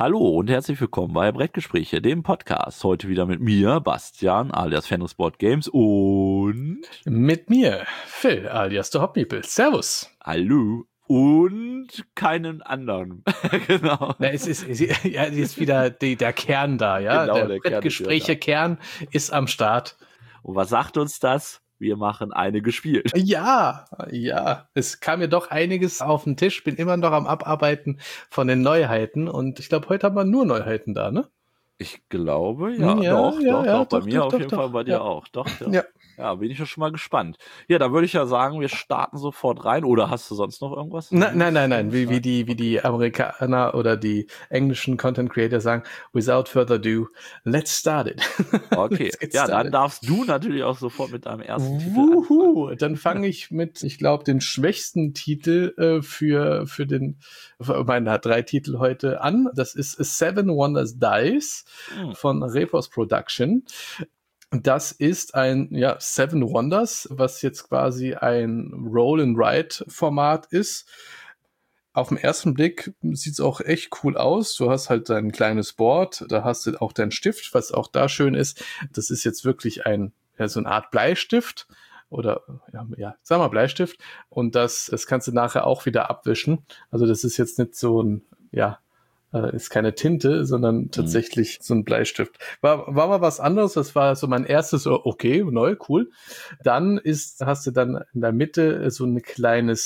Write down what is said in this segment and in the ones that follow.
Hallo und herzlich willkommen bei Brettgespräche, dem Podcast. Heute wieder mit mir, Bastian, alias Fenris Board Games und mit mir, Phil, alias The Hop Meeple. Servus. Hallo und keinen anderen. Genau. Na, es ist wieder der Kern da, ja. Genau, der Kern ist wieder da. Kern ist am Start. Und was sagt uns das? Wir machen eine gespielt. Ja, es kam mir doch einiges auf den Tisch. Bin immer noch am Abarbeiten von den Neuheiten. Und ich glaube, heute haben wir nur Neuheiten da, ne? Ich glaube, ja. Doch. Bei mir auf jeden Fall, bei dir auch. Doch. Ja, bin ich ja schon mal gespannt. Ja, da würde ich ja sagen, wir starten sofort rein. Oder hast du sonst noch irgendwas? Nein. Wie die Amerikaner oder die englischen Content Creator sagen, without further ado, let's start it. Okay, ja, dann darfst du natürlich auch sofort mit deinem ersten Titel anfangen. Dann fange ich mit, ich glaube, den schwächsten Titel für meine 3 Titel heute an. Das ist Seven Wonders Dice von Repos Production. Das ist ein Seven Wonders, was jetzt quasi ein Roll-and-Write-Format ist. Auf den ersten Blick sieht es auch echt cool aus. Du hast halt dein kleines Board, da hast du auch deinen Stift, was auch da schön ist. Das ist jetzt wirklich so eine Art Bleistift oder sagen wir Bleistift. Und das kannst du nachher auch wieder abwischen. Also das ist jetzt nicht so ein, ist keine Tinte, sondern tatsächlich so ein Bleistift. War mal was anderes, das war so mein erstes, okay, neu, cool. Dann hast du dann in der Mitte so eine kleine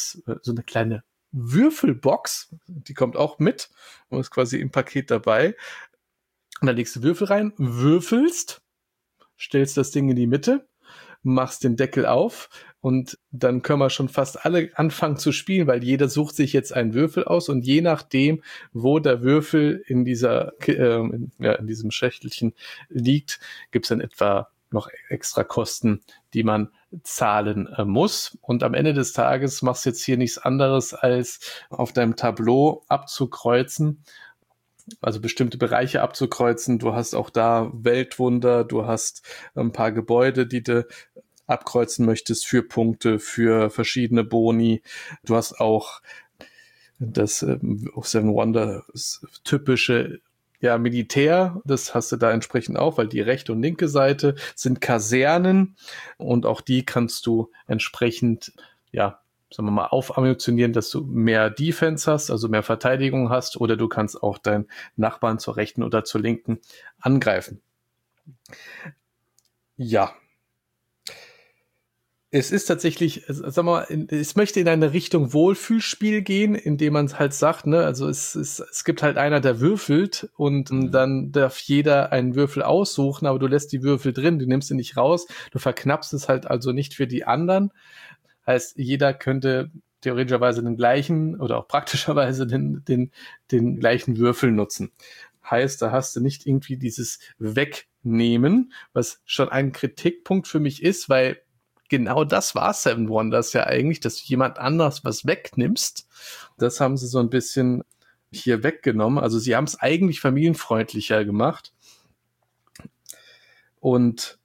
Würfelbox, die kommt auch mit und ist quasi im Paket dabei. Und da legst du Würfel rein, würfelst, stellst das Ding in die Mitte, machst den Deckel auf und dann können wir schon fast alle anfangen zu spielen, weil jeder sucht sich jetzt einen Würfel aus und je nachdem, wo der Würfel in in diesem Schächtelchen liegt, gibt's dann etwa noch extra Kosten, die man zahlen muss. Und am Ende des Tages machst du jetzt hier nichts anderes, als auf deinem Tableau abzukreuzen, also bestimmte Bereiche abzukreuzen. Du hast auch da Weltwunder, du hast ein paar Gebäude, die du abkreuzen möchtest für Punkte, für verschiedene Boni. Du hast auch das Seven Wonders typische Militär, das hast du da entsprechend auch, weil die rechte und linke Seite sind Kasernen und auch die kannst du entsprechend, sagen wir mal, aufammunitionieren, dass du mehr Defense hast, also mehr Verteidigung hast, oder du kannst auch deinen Nachbarn zur rechten oder zur linken angreifen. Ja. Es ist tatsächlich, sagen wir mal, es möchte in eine Richtung Wohlfühlspiel gehen, indem man halt sagt, ne, also es gibt halt einer, der würfelt und dann darf jeder einen Würfel aussuchen, aber du lässt die Würfel drin, du nimmst sie nicht raus, du verknappst es halt also nicht für die anderen. Heißt, jeder könnte theoretischerweise den gleichen oder auch praktischerweise den gleichen Würfel nutzen. Heißt, da hast du nicht irgendwie dieses Wegnehmen, was schon ein Kritikpunkt für mich ist, weil genau das war Seven Wonders ja eigentlich, dass du jemand anders was wegnimmst. Das haben sie so ein bisschen hier weggenommen. Also sie haben es eigentlich familienfreundlicher gemacht. Und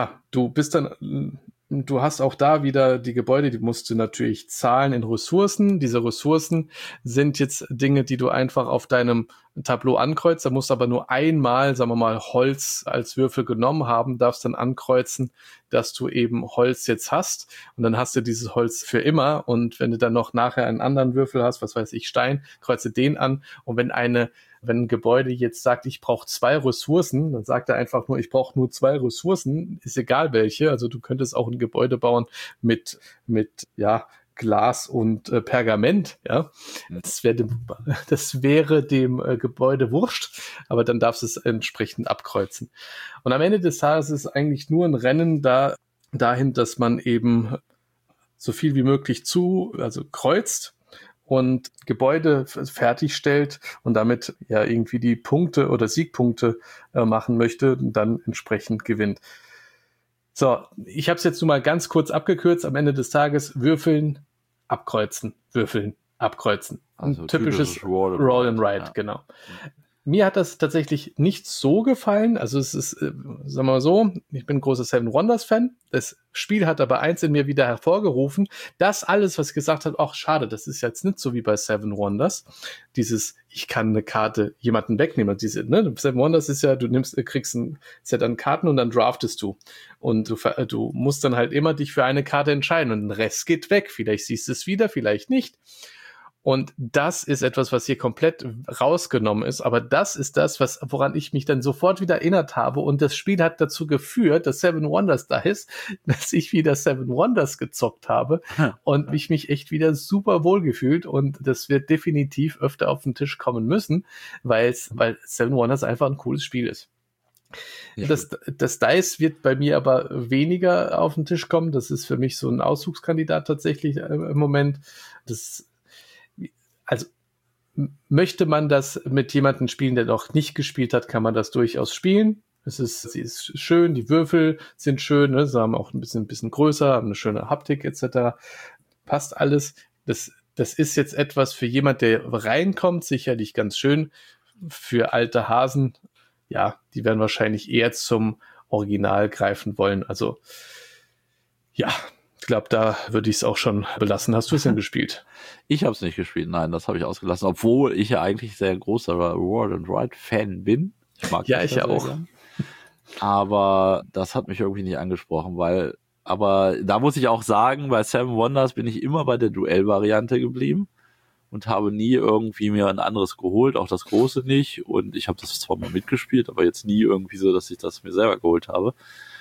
du hast auch da wieder die Gebäude, die musst du natürlich zahlen in Ressourcen. Diese Ressourcen sind jetzt Dinge, die du einfach auf deinem Tableau ankreuzt. Da musst du aber nur einmal, sagen wir mal, Holz als Würfel genommen haben, darfst dann ankreuzen, dass du eben Holz jetzt hast. Und dann hast du dieses Holz für immer. Und wenn du dann noch nachher einen anderen Würfel hast, was weiß ich, Stein, kreuze den an. Und wenn ein Gebäude jetzt sagt, ich brauche 2 Ressourcen, dann sagt er einfach nur, ich brauche nur 2 Ressourcen, ist egal welche. Also du könntest auch ein Gebäude bauen mit Glas und Pergament, ja. Das wäre dem Gebäude wurscht, aber dann darfst du es entsprechend abkreuzen. Und am Ende des Tages ist es eigentlich nur ein Rennen dahin, dass man eben so viel wie möglich kreuzt und Gebäude fertigstellt und damit irgendwie die Punkte oder Siegpunkte machen möchte und dann entsprechend gewinnt. So, ich habe es jetzt nur mal ganz kurz abgekürzt. Am Ende des Tages würfeln, abkreuzen, würfeln, abkreuzen. Also ein typisches Roll and Write, genau. mir hat das tatsächlich nicht so gefallen. Also es ist, sagen wir mal so, ich bin ein großer Seven Wonders Fan. Das Spiel hat aber eins in mir wieder hervorgerufen. Das alles, was ich gesagt habe, auch schade, das ist jetzt nicht so wie bei Seven Wonders. Dieses, ich kann eine Karte jemanden wegnehmen. Diese, ne? Seven Wonders ist ja, kriegst ein Set an Karten und dann draftest du. Und du musst dann halt immer dich für eine Karte entscheiden und den Rest geht weg. Vielleicht siehst du es wieder, vielleicht nicht. Und das ist etwas, was hier komplett rausgenommen ist. Aber das ist das, woran ich mich dann sofort wieder erinnert habe. Und das Spiel hat dazu geführt, dass Seven Wonders da ist, dass ich wieder Seven Wonders gezockt habe und mich echt wieder super wohl gefühlt. Und das wird definitiv öfter auf den Tisch kommen müssen, weil Seven Wonders einfach ein cooles Spiel ist. Ja. Das Dice wird bei mir aber weniger auf den Tisch kommen. Das ist für mich so ein Auszugskandidat tatsächlich im Moment. Also möchte man das mit jemandem spielen, der noch nicht gespielt hat, kann man das durchaus spielen. Sie ist schön, die Würfel sind schön, ne? Sie haben auch ein bisschen größer, haben eine schöne Haptik etc. Passt alles. Das ist jetzt etwas für jemand, der reinkommt, sicherlich ganz schön. Für alte Hasen, ja, die werden wahrscheinlich eher zum Original greifen wollen. Also ja, ich glaube, da würde ich es auch schon belassen. Hast du es denn gespielt? Ich habe es nicht gespielt, nein, das habe ich ausgelassen, obwohl ich ja eigentlich sehr großer Roll and Ride Fan bin. Ich mag ja, ich auch. Gern. Aber das hat mich irgendwie nicht angesprochen, aber da muss ich auch sagen, bei Seven Wonders bin ich immer bei der Duell-Variante geblieben und habe nie irgendwie mir ein anderes geholt, auch das große nicht. Und ich habe das zwar mal mitgespielt, aber jetzt nie irgendwie so, dass ich das mir selber geholt habe.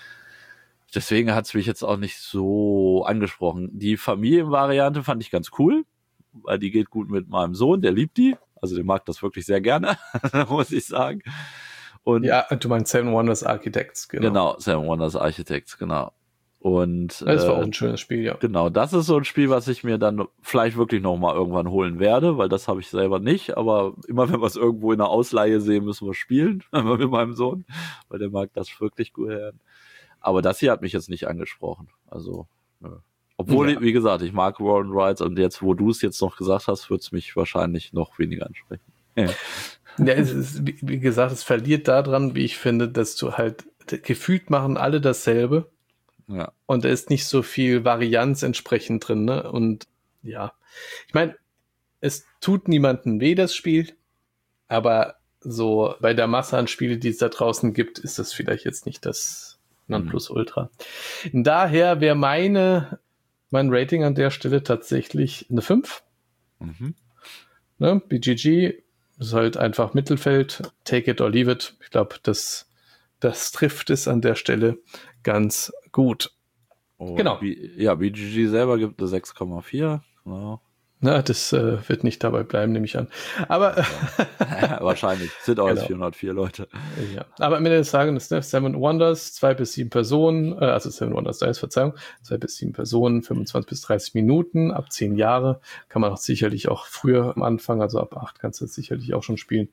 Deswegen hat es mich jetzt auch nicht so angesprochen. Die Familienvariante fand ich ganz cool, weil die geht gut mit meinem Sohn, der liebt die. Also der mag das wirklich sehr gerne, muss ich sagen. Und ja, du meinst Seven Wonders Architects, genau. Genau, Seven Wonders Architects, genau. Und das war auch ein schönes Spiel, ja. Genau, das ist so ein Spiel, was ich mir dann vielleicht wirklich nochmal irgendwann holen werde, weil das habe ich selber nicht. Aber immer wenn wir es irgendwo in der Ausleihe sehen, müssen wir spielen, mit meinem Sohn, weil der mag das wirklich gut hören. Aber das hier hat mich jetzt nicht angesprochen. Also, nö. Obwohl, ja. Wie gesagt, ich mag Roll and Rides und jetzt, wo du es jetzt noch gesagt hast, wird es mich wahrscheinlich noch weniger ansprechen. Ja, es ist, wie gesagt, es verliert daran, wie ich finde, dass du halt, gefühlt machen alle dasselbe. Ja. Und da ist nicht so viel Varianz entsprechend drin, ne? Und ja, ich meine, es tut niemandem weh, das Spiel, aber so bei der Masse an Spielen, die es da draußen gibt, ist das vielleicht jetzt nicht das Nonplusultra. Daher wäre mein Rating an der Stelle tatsächlich eine 5. Mhm. Ne? BGG ist halt einfach Mittelfeld, take it or leave it. Ich glaube, das trifft es an der Stelle ganz gut. Oh, genau. BGG selber gibt eine 6,4. Genau. Na, das wird nicht dabei bleiben, nehme ich an. Aber ja, wahrscheinlich. Sind auch jetzt 404 Leute. Ja. Aber am Ende des Tages, Seven Wonders, 2 bis 7 Personen, also Seven Wonders Dice, Verzeihung, 2 bis 7 Personen, 25 bis 30 Minuten, ab 10 Jahre. Kann man auch sicherlich auch früher am Anfang, also ab 8 kannst du das sicherlich auch schon spielen.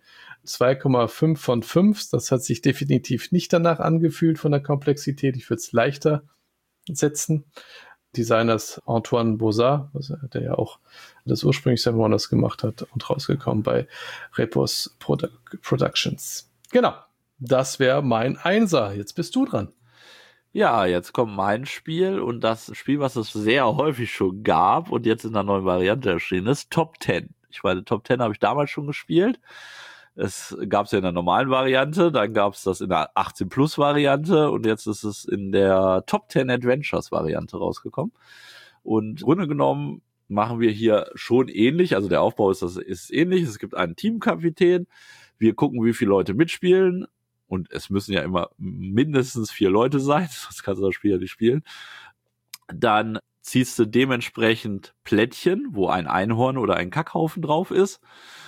2,5 von 5, das hat sich definitiv nicht danach angefühlt von der Komplexität. Ich würde es leichter setzen. Designers Antoine Bozard, der ja auch das ursprünglich Seven Wonders gemacht hat und rausgekommen bei Repos Productions. Genau, das wäre mein Einser. Jetzt bist du dran. Ja, jetzt kommt mein Spiel und das Spiel, was es sehr häufig schon gab und jetzt in einer neuen Variante erschienen ist, Top 10. Ich meine, Top 10 habe ich damals schon gespielt. Es gab es ja in der normalen Variante, dann gab es das in der 18-Plus-Variante und jetzt ist es in der Top 10 Adventures-Variante rausgekommen. Und im Grunde genommen machen wir hier schon ähnlich, also der Aufbau ist ähnlich. Es gibt einen Teamkapitän, wir gucken, wie viele Leute mitspielen und es müssen ja immer mindestens 4 Leute sein, sonst kannst du das Spiel ja nicht spielen. Dann ziehst du dementsprechend Plättchen, wo ein Einhorn oder ein Kackhaufen drauf ist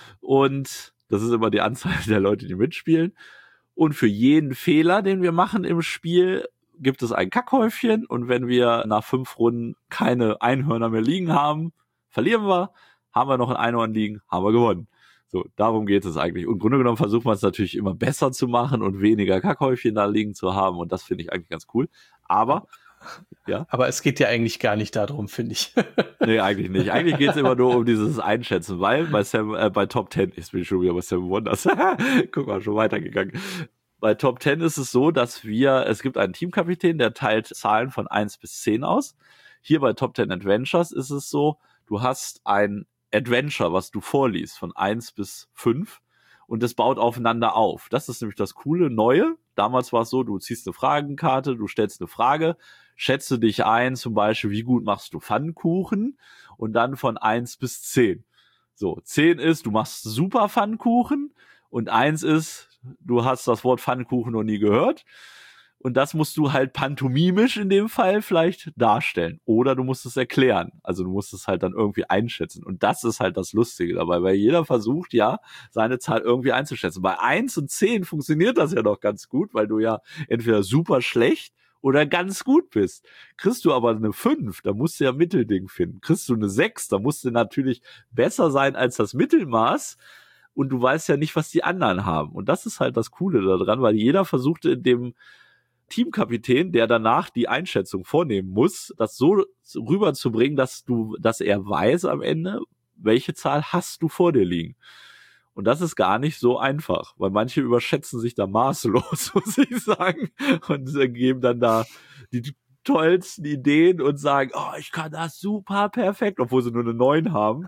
und das ist immer die Anzahl der Leute, die mitspielen. Und für jeden Fehler, den wir machen im Spiel, gibt es ein Kackhäufchen. Und wenn wir nach 5 Runden keine Einhörner mehr liegen haben, verlieren wir. Haben wir noch ein Einhorn liegen, haben wir gewonnen. So, darum geht es eigentlich. Und im Grunde genommen versucht man es natürlich immer besser zu machen und weniger Kackhäufchen da liegen zu haben. Und das finde ich eigentlich ganz cool. Aber Ja? Aber es geht ja eigentlich gar nicht darum, finde ich. Nee, eigentlich nicht. Eigentlich geht's immer nur um dieses Einschätzen, weil bei Top 10, jetzt bin ich schon wieder bei Seven Wonders. Guck mal, schon weitergegangen. Bei Top 10 ist es so, dass es gibt einen Teamkapitän, der teilt Zahlen von 1 bis 10 aus. Hier bei Top 10 Adventures ist es so, du hast ein Adventure, was du vorliest, von 1 bis 5 und das baut aufeinander auf. Das ist nämlich das coole Neue. Damals war es so, du ziehst eine Fragenkarte, du stellst eine Frage, schätze dich ein, zum Beispiel, wie gut machst du Pfannkuchen und dann von 1 bis 10. So, 10 ist, du machst super Pfannkuchen und 1 ist, du hast das Wort Pfannkuchen noch nie gehört. Und das musst du halt pantomimisch in dem Fall vielleicht darstellen. Oder du musst es erklären. Also du musst es halt dann irgendwie einschätzen. Und das ist halt das Lustige dabei, weil jeder versucht ja, seine Zahl irgendwie einzuschätzen. Bei 1 und 10 funktioniert das ja noch ganz gut, weil du ja entweder super schlecht oder ganz gut bist. Kriegst du aber eine 5, da musst du ja Mittelding finden. Kriegst du eine 6, da musst du natürlich besser sein als das Mittelmaß. Und du weißt ja nicht, was die anderen haben. Und das ist halt das Coole daran, weil jeder versucht in dem Teamkapitän, der danach die Einschätzung vornehmen muss, das so rüberzubringen, dass er weiß am Ende, welche Zahl hast du vor dir liegen. Und das ist gar nicht so einfach, weil manche überschätzen sich da maßlos, muss ich sagen, und geben dann da die tollsten Ideen und sagen, oh, ich kann das super perfekt, obwohl sie nur eine 9 haben.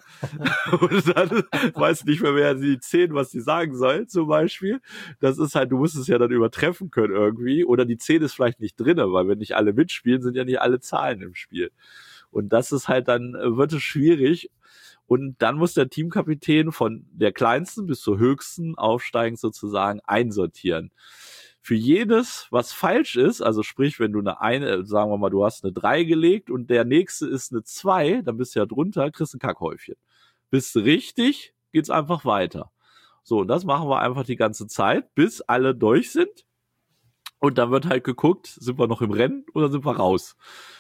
Und dann weiß nicht mehr, wer die 10, was sie sagen soll, zum Beispiel. Das ist halt, du musst es ja dann übertreffen können irgendwie. Oder die 10 ist vielleicht nicht drinne, weil wenn nicht alle mitspielen, sind ja nicht alle Zahlen im Spiel. Und das ist halt dann, wird es schwierig. Und dann muss der Teamkapitän von der kleinsten bis zur höchsten aufsteigend sozusagen einsortieren. Für jedes, was falsch ist, also sprich, wenn du sagen wir mal, du hast eine 3 gelegt und der nächste ist eine 2, dann bist du ja drunter, kriegst ein Kackhäufchen. Bist du richtig, geht's einfach weiter. So, und das machen wir einfach die ganze Zeit, bis alle durch sind. Und dann wird halt geguckt, sind wir noch im Rennen oder sind wir raus?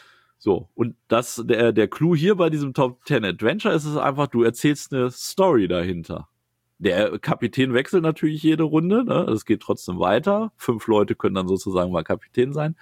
So, und der Clou hier bei diesem Top 10 Adventure ist es einfach, du erzählst eine Story dahinter. Der Kapitän wechselt natürlich jede Runde, ne? Es geht trotzdem weiter. 5 Leute können dann sozusagen mal Kapitän sein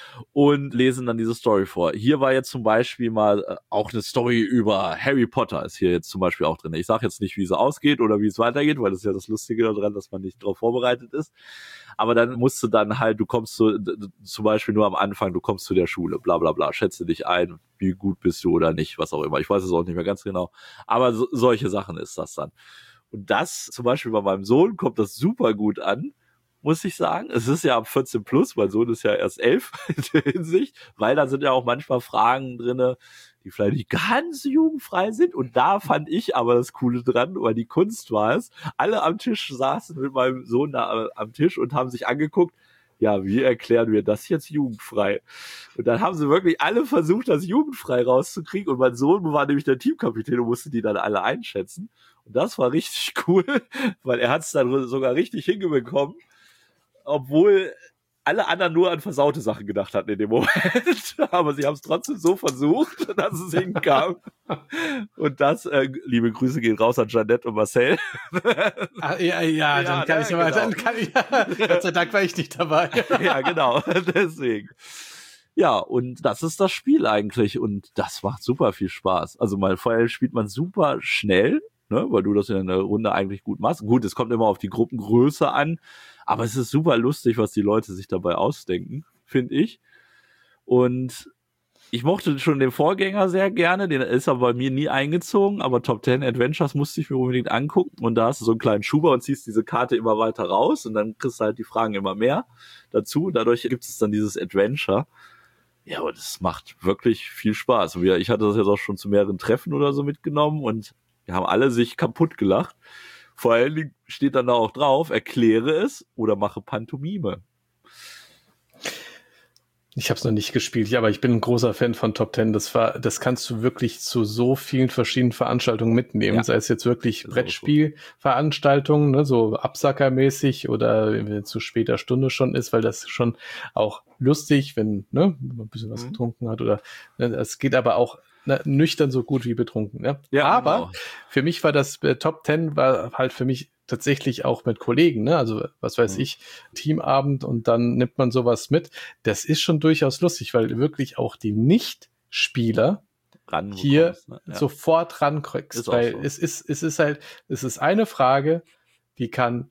und lesen dann diese Story vor. Hier war jetzt zum Beispiel mal auch eine Story über Harry Potter, ist hier jetzt zum Beispiel auch drin. Ich sage jetzt nicht, wie sie ausgeht oder wie es weitergeht, weil das ist ja das Lustige daran, dass man nicht darauf vorbereitet ist. Aber dann musst du dann halt, du kommst zum Beispiel nur am Anfang, du kommst zu der Schule, bla bla bla, schätze dich ein, wie gut bist du oder nicht, was auch immer. Ich weiß es auch nicht mehr ganz genau. Aber solche Sachen ist das dann. Und das, zum Beispiel bei meinem Sohn, kommt das super gut an, muss ich sagen. Es ist ja ab 14 plus, mein Sohn ist ja erst 11 in der Hinsicht, weil da sind ja auch manchmal Fragen drinne, die vielleicht nicht ganz jugendfrei sind. Und da fand ich aber das Coole dran, weil die Kunst war es, alle am Tisch saßen mit meinem Sohn da am Tisch und haben sich angeguckt, ja, wie erklären wir das jetzt jugendfrei? Und dann haben sie wirklich alle versucht, das jugendfrei rauszukriegen. Und mein Sohn war nämlich der Teamkapitän und musste die dann alle einschätzen. Und das war richtig cool, weil er hat es dann sogar richtig hingebekommen, obwohl alle anderen nur an versaute Sachen gedacht hatten in dem Moment. Aber sie haben es trotzdem so versucht, dass es hinkam. Und das, liebe Grüße gehen raus an Jeanette und Marcel. Ja, dann kann ich ja mal, genau. dann kann ich, Gott sei Dank war ich nicht dabei. Ja, genau, deswegen. Ja, und das ist das Spiel eigentlich und das macht super viel Spaß. Also vorher spielt man super schnell, ne, weil du das in einer Runde eigentlich gut machst. Gut, es kommt immer auf die Gruppengröße an, aber es ist super lustig, was die Leute sich dabei ausdenken, finde ich. Und ich mochte schon den Vorgänger sehr gerne, den ist aber bei mir nie eingezogen, aber Top 10 Adventures musste ich mir unbedingt angucken und da hast du so einen kleinen Schuber und ziehst diese Karte immer weiter raus und dann kriegst du halt die Fragen immer mehr dazu. Dadurch gibt es dann dieses Adventure. Ja, und es macht wirklich viel Spaß. Ich hatte das jetzt auch schon zu mehreren Treffen oder so mitgenommen und wir haben alle sich kaputt gelacht. Vor allen Dingen steht dann da auch drauf, erkläre es oder mache Pantomime. Ich habe es noch nicht gespielt, aber ich bin ein großer Fan von Top 10. Das kannst du wirklich zu so vielen verschiedenen Veranstaltungen mitnehmen. Ja. Sei es jetzt wirklich Brettspielveranstaltungen, ne, so Absackermäßig oder wenn es zu später Stunde schon ist, weil das schon auch lustig, wenn man ein bisschen was getrunken hat oder es geht aber auch nüchtern so gut wie betrunken. Ja? Ja, aber genau. Für mich war das Top 10 war halt für mich tatsächlich auch mit Kollegen, ne? Also was weiß ich, Teamabend und dann nimmt man sowas mit. Das ist schon durchaus lustig, weil wirklich auch die Nicht-Spieler hier Ne? Ja. sofort rankriegst, weil so. es ist eine Frage, die kann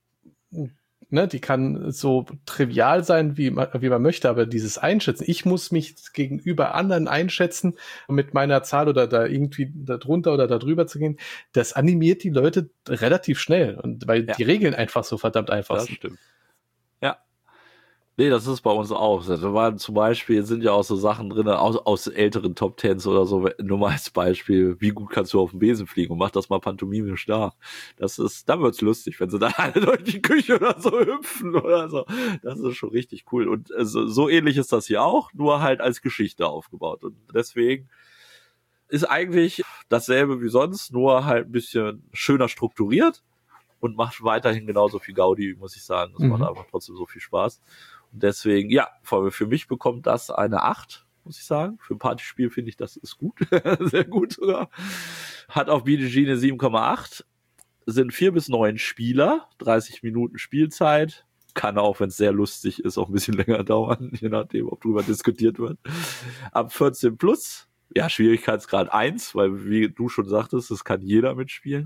so trivial sein, wie man möchte, aber dieses Einschätzen, ich muss mich gegenüber anderen einschätzen, mit meiner Zahl oder da irgendwie da drunter oder da drüber zu gehen, das animiert die Leute relativ schnell und weil die Regeln einfach so verdammt einfach Das sind. stimmt. Ja. Nee, das ist bei uns auch. Da waren zum Beispiel, sind ja auch so Sachen drin, aus älteren Top Tens oder so, nur mal als Beispiel, wie gut kannst du auf dem Besen fliegen und mach das mal pantomimisch nach. Da wird's lustig, wenn sie dann alle durch die Küche oder so hüpfen oder so. Das ist schon richtig cool. Und so ähnlich ist das hier auch, nur halt als Geschichte aufgebaut. Und deswegen ist eigentlich dasselbe wie sonst, nur halt ein bisschen schöner strukturiert und macht weiterhin genauso viel Gaudi, muss ich sagen. Das macht einfach trotzdem so viel Spaß. Und deswegen, ja, für mich bekommt das eine 8, muss ich sagen. Für ein Partyspiel finde ich, das ist gut. Sehr gut sogar. Hat auf BGG eine 7,8. Sind 4 bis 9 Spieler, 30 Minuten Spielzeit. Kann auch, wenn es sehr lustig ist, auch ein bisschen länger dauern, je nachdem, ob drüber diskutiert wird. Ab 14 plus. Ja, Schwierigkeitsgrad 1, weil wie du schon sagtest, das kann jeder mitspielen.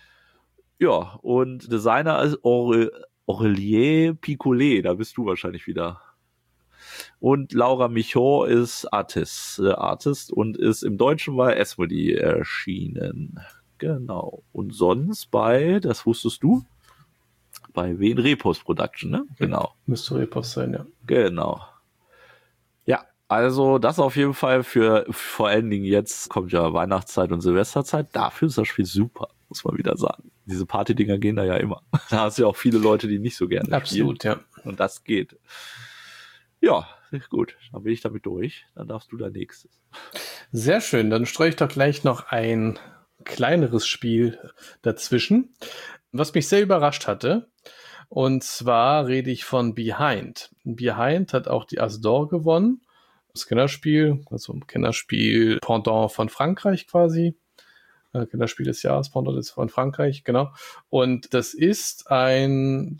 Ja, und Designer ist Aurelier Picolet, da bist du wahrscheinlich wieder. Und Laura Michon ist Artist und ist im Deutschen bei Asmodee erschienen. Genau. Und sonst das wusstest du, bei wen? Repos Production, ne? Genau. Müsste Repos sein, ja. Genau. Ja, also das auf jeden Fall vor allen Dingen jetzt kommt ja Weihnachtszeit und Silvesterzeit. Dafür ist das Spiel super, muss man wieder sagen. Diese Party-Dinger gehen da ja immer. Da hast du ja auch viele Leute, die nicht so gerne Absolut, spielen. ja. Und das geht. Ja, gut. Dann bin ich damit durch. Dann darfst du da nächstes. Sehr schön. Dann streue ich doch gleich noch ein kleineres Spiel dazwischen, was mich sehr überrascht hatte. Und zwar rede ich von Behind. Behind hat auch die As d'Or gewonnen. Das Kennerspiel, also ein Kennerspiel Pendant von Frankreich quasi. Kennerspiel des Jahres, Pendant ist von Frankreich, genau. Und das ist ein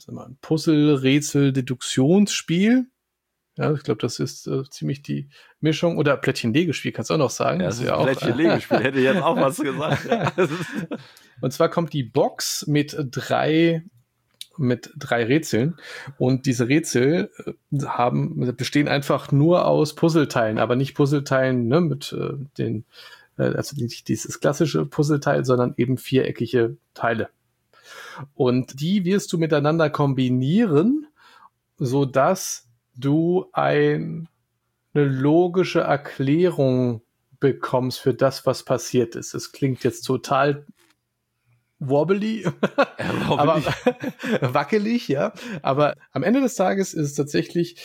Puzzle-Rätsel-Deduktionsspiel. Ja, ich glaube, das ist ziemlich die Mischung. Oder Plättchen-Legespiel, kannst du auch noch sagen. Ja, das ist ein Plättchen-Legespiel, hätte ich jetzt auch was gesagt. Ja. Und zwar kommt die Box mit drei Rätseln und diese Rätsel bestehen einfach nur aus Puzzleteilen, aber nicht Puzzleteilen mit also nicht dieses klassische Puzzleteil, sondern eben viereckige Teile. Und die wirst du miteinander kombinieren, so dass du eine logische Erklärung bekommst für das, was passiert ist. Das klingt jetzt total wobbly, aber wackelig, ja. Aber am Ende des Tages ist es tatsächlich,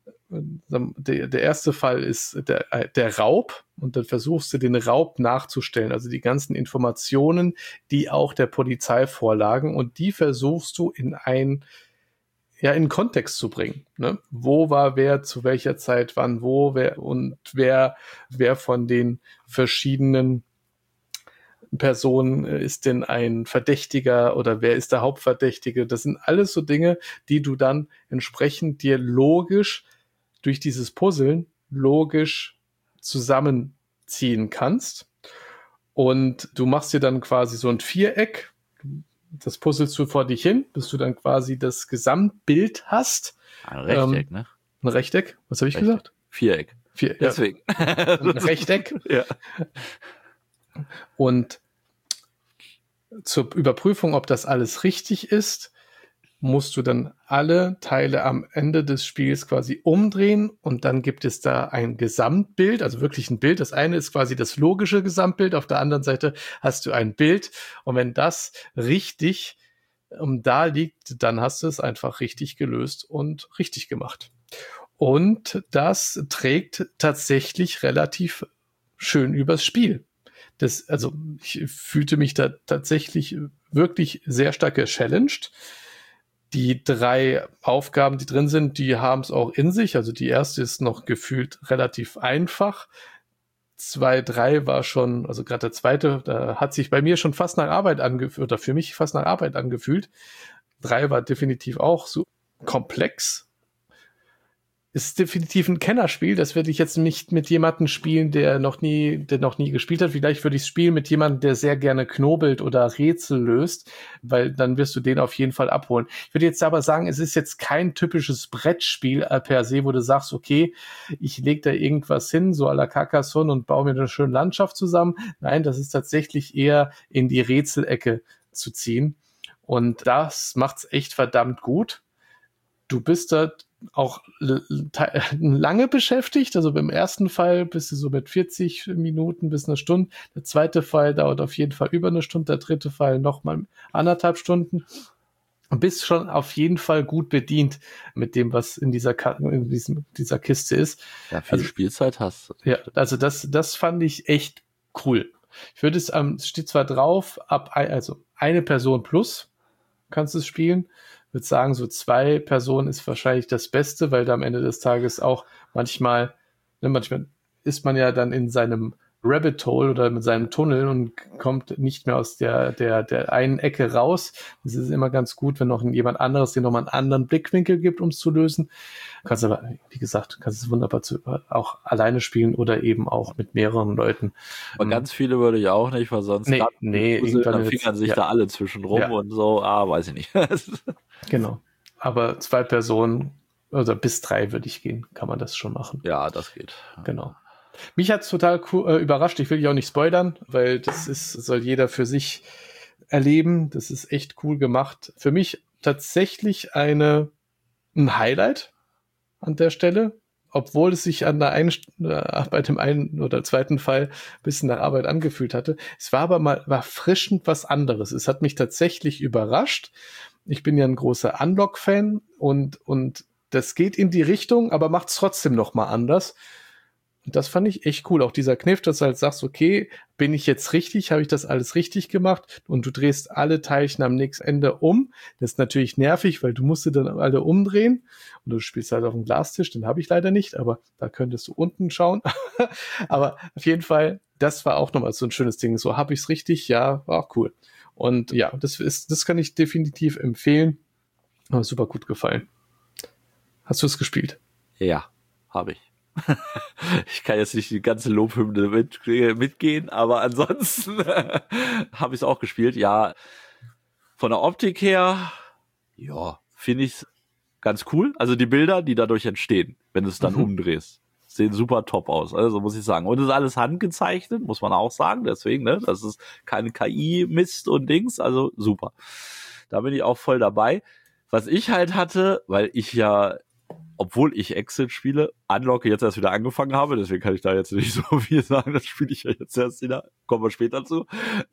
der erste Fall ist der Raub und dann versuchst du den Raub nachzustellen, also die ganzen Informationen, die auch der Polizei vorlagen und die versuchst du in einen Kontext zu bringen. Ne? Wo war wer, zu welcher Zeit, wann, wo, wer von den verschiedenen Person ist denn ein Verdächtiger oder wer ist der Hauptverdächtige? Das sind alles so Dinge, die du dann entsprechend dir logisch durch dieses Puzzeln logisch zusammenziehen kannst. Und du machst dir dann quasi so ein Viereck, das puzzelst du vor dich hin, bis du dann quasi das Gesamtbild hast. Ein Rechteck, ne? Ein Rechteck? Was habe ich gesagt? Viereck. Deswegen. Ja. Ein Rechteck. Ja. Und zur Überprüfung, ob das alles richtig ist, musst du dann alle Teile am Ende des Spiels quasi umdrehen und dann gibt es da ein Gesamtbild, also wirklich ein Bild. Das eine ist quasi das logische Gesamtbild, auf der anderen Seite hast du ein Bild und wenn das richtig da liegt, dann hast du es einfach richtig gelöst und richtig gemacht. Und das trägt tatsächlich relativ schön übers Spiel. Also ich fühlte mich da tatsächlich wirklich sehr stark gechallenged. Die 3 Aufgaben, die drin sind, die haben es auch in sich. Also die erste ist noch gefühlt relativ einfach. 2, 3 war schon, also gerade der zweite, da hat sich bei mir schon fast nach Arbeit angefühlt, oder für mich fast nach Arbeit angefühlt. 3 war definitiv auch so komplex. Ist definitiv ein Kennerspiel. Das würde ich jetzt nicht mit jemandem spielen, der noch nie gespielt hat. Vielleicht würde ich es spielen mit jemandem, der sehr gerne knobelt oder Rätsel löst, weil dann wirst du den auf jeden Fall abholen. Ich würde jetzt aber sagen, es ist jetzt kein typisches Brettspiel per se, wo du sagst, okay, ich lege da irgendwas hin, so à la Carcassonne und baue mir eine schöne Landschaft zusammen. Nein, das ist tatsächlich eher in die Rätselecke zu ziehen. Und das macht's echt verdammt gut. Du bist da auch lange beschäftigt. Also beim ersten Fall bist du so mit 40 Minuten bis eine Stunde. Der zweite Fall dauert auf jeden Fall über eine Stunde. Der dritte Fall nochmal 1,5 Stunden. Und bist schon auf jeden Fall gut bedient mit dem, was in dieser Kiste ist. Ja, viel Spielzeit hast du. Ja, also das fand ich echt cool. Ich würde es steht zwar drauf, also eine Person plus kannst du es spielen. Ich würde sagen, so 2 Personen ist wahrscheinlich das Beste, weil da am Ende des Tages auch manchmal ist man ja dann in seinem Rabbit Hole oder mit seinem Tunnel und kommt nicht mehr aus der einen Ecke raus. Es ist immer ganz gut, wenn noch jemand anderes dir nochmal einen anderen Blickwinkel gibt, um es zu lösen. Du kannst aber, wie gesagt, es wunderbar auch alleine spielen oder eben auch mit mehreren Leuten. Aber ganz viele würde ich auch nicht, weil sonst irgendwann fingern sich da alle zwischen rum und so, weiß ich nicht. Genau. Aber 2 Personen, also bis 3 würde ich gehen, kann man das schon machen. Ja, das geht. Genau. Mich hat's total überrascht. Ich will dich auch nicht spoilern, weil soll jeder für sich erleben. Das ist echt cool gemacht. Für mich tatsächlich ein Highlight an der Stelle, obwohl es sich bei dem einen oder zweiten Fall ein bisschen nach Arbeit angefühlt hatte. Es war aber war erfrischend was anderes. Es hat mich tatsächlich überrascht. Ich bin ja ein großer Unlock-Fan und das geht in die Richtung, aber macht es trotzdem noch mal anders. Und das fand ich echt cool. Auch dieser Kniff, dass du halt sagst, okay, bin ich jetzt richtig? Habe ich das alles richtig gemacht? Und du drehst alle Teilchen am nächsten Ende um. Das ist natürlich nervig, weil du musst sie dann alle umdrehen. Und du spielst halt auf dem Glastisch, den habe ich leider nicht, aber da könntest du unten schauen. Aber auf jeden Fall, das war auch nochmal so ein schönes Ding. So, habe ich es richtig? Ja, war auch cool. Und ja, das kann ich definitiv empfehlen. Hat super gut gefallen. Hast du es gespielt? Ja, habe ich. Ich kann jetzt nicht die ganze Lobhymne mitgehen, aber ansonsten habe ich es auch gespielt. Ja, von der Optik her, ja, finde ich es ganz cool. Also die Bilder, die dadurch entstehen, wenn du es dann umdrehst, sehen super top aus. Also muss ich sagen. Und es ist alles handgezeichnet, muss man auch sagen. Deswegen, ne, das ist keine KI-Mist und Dings. Also super. Da bin ich auch voll dabei. Was ich halt hatte, weil ich ja, obwohl ich Exit spiele, Unlock jetzt erst wieder angefangen habe, deswegen kann ich da jetzt nicht so viel sagen, das spiele ich ja jetzt erst wieder, kommen wir später zu,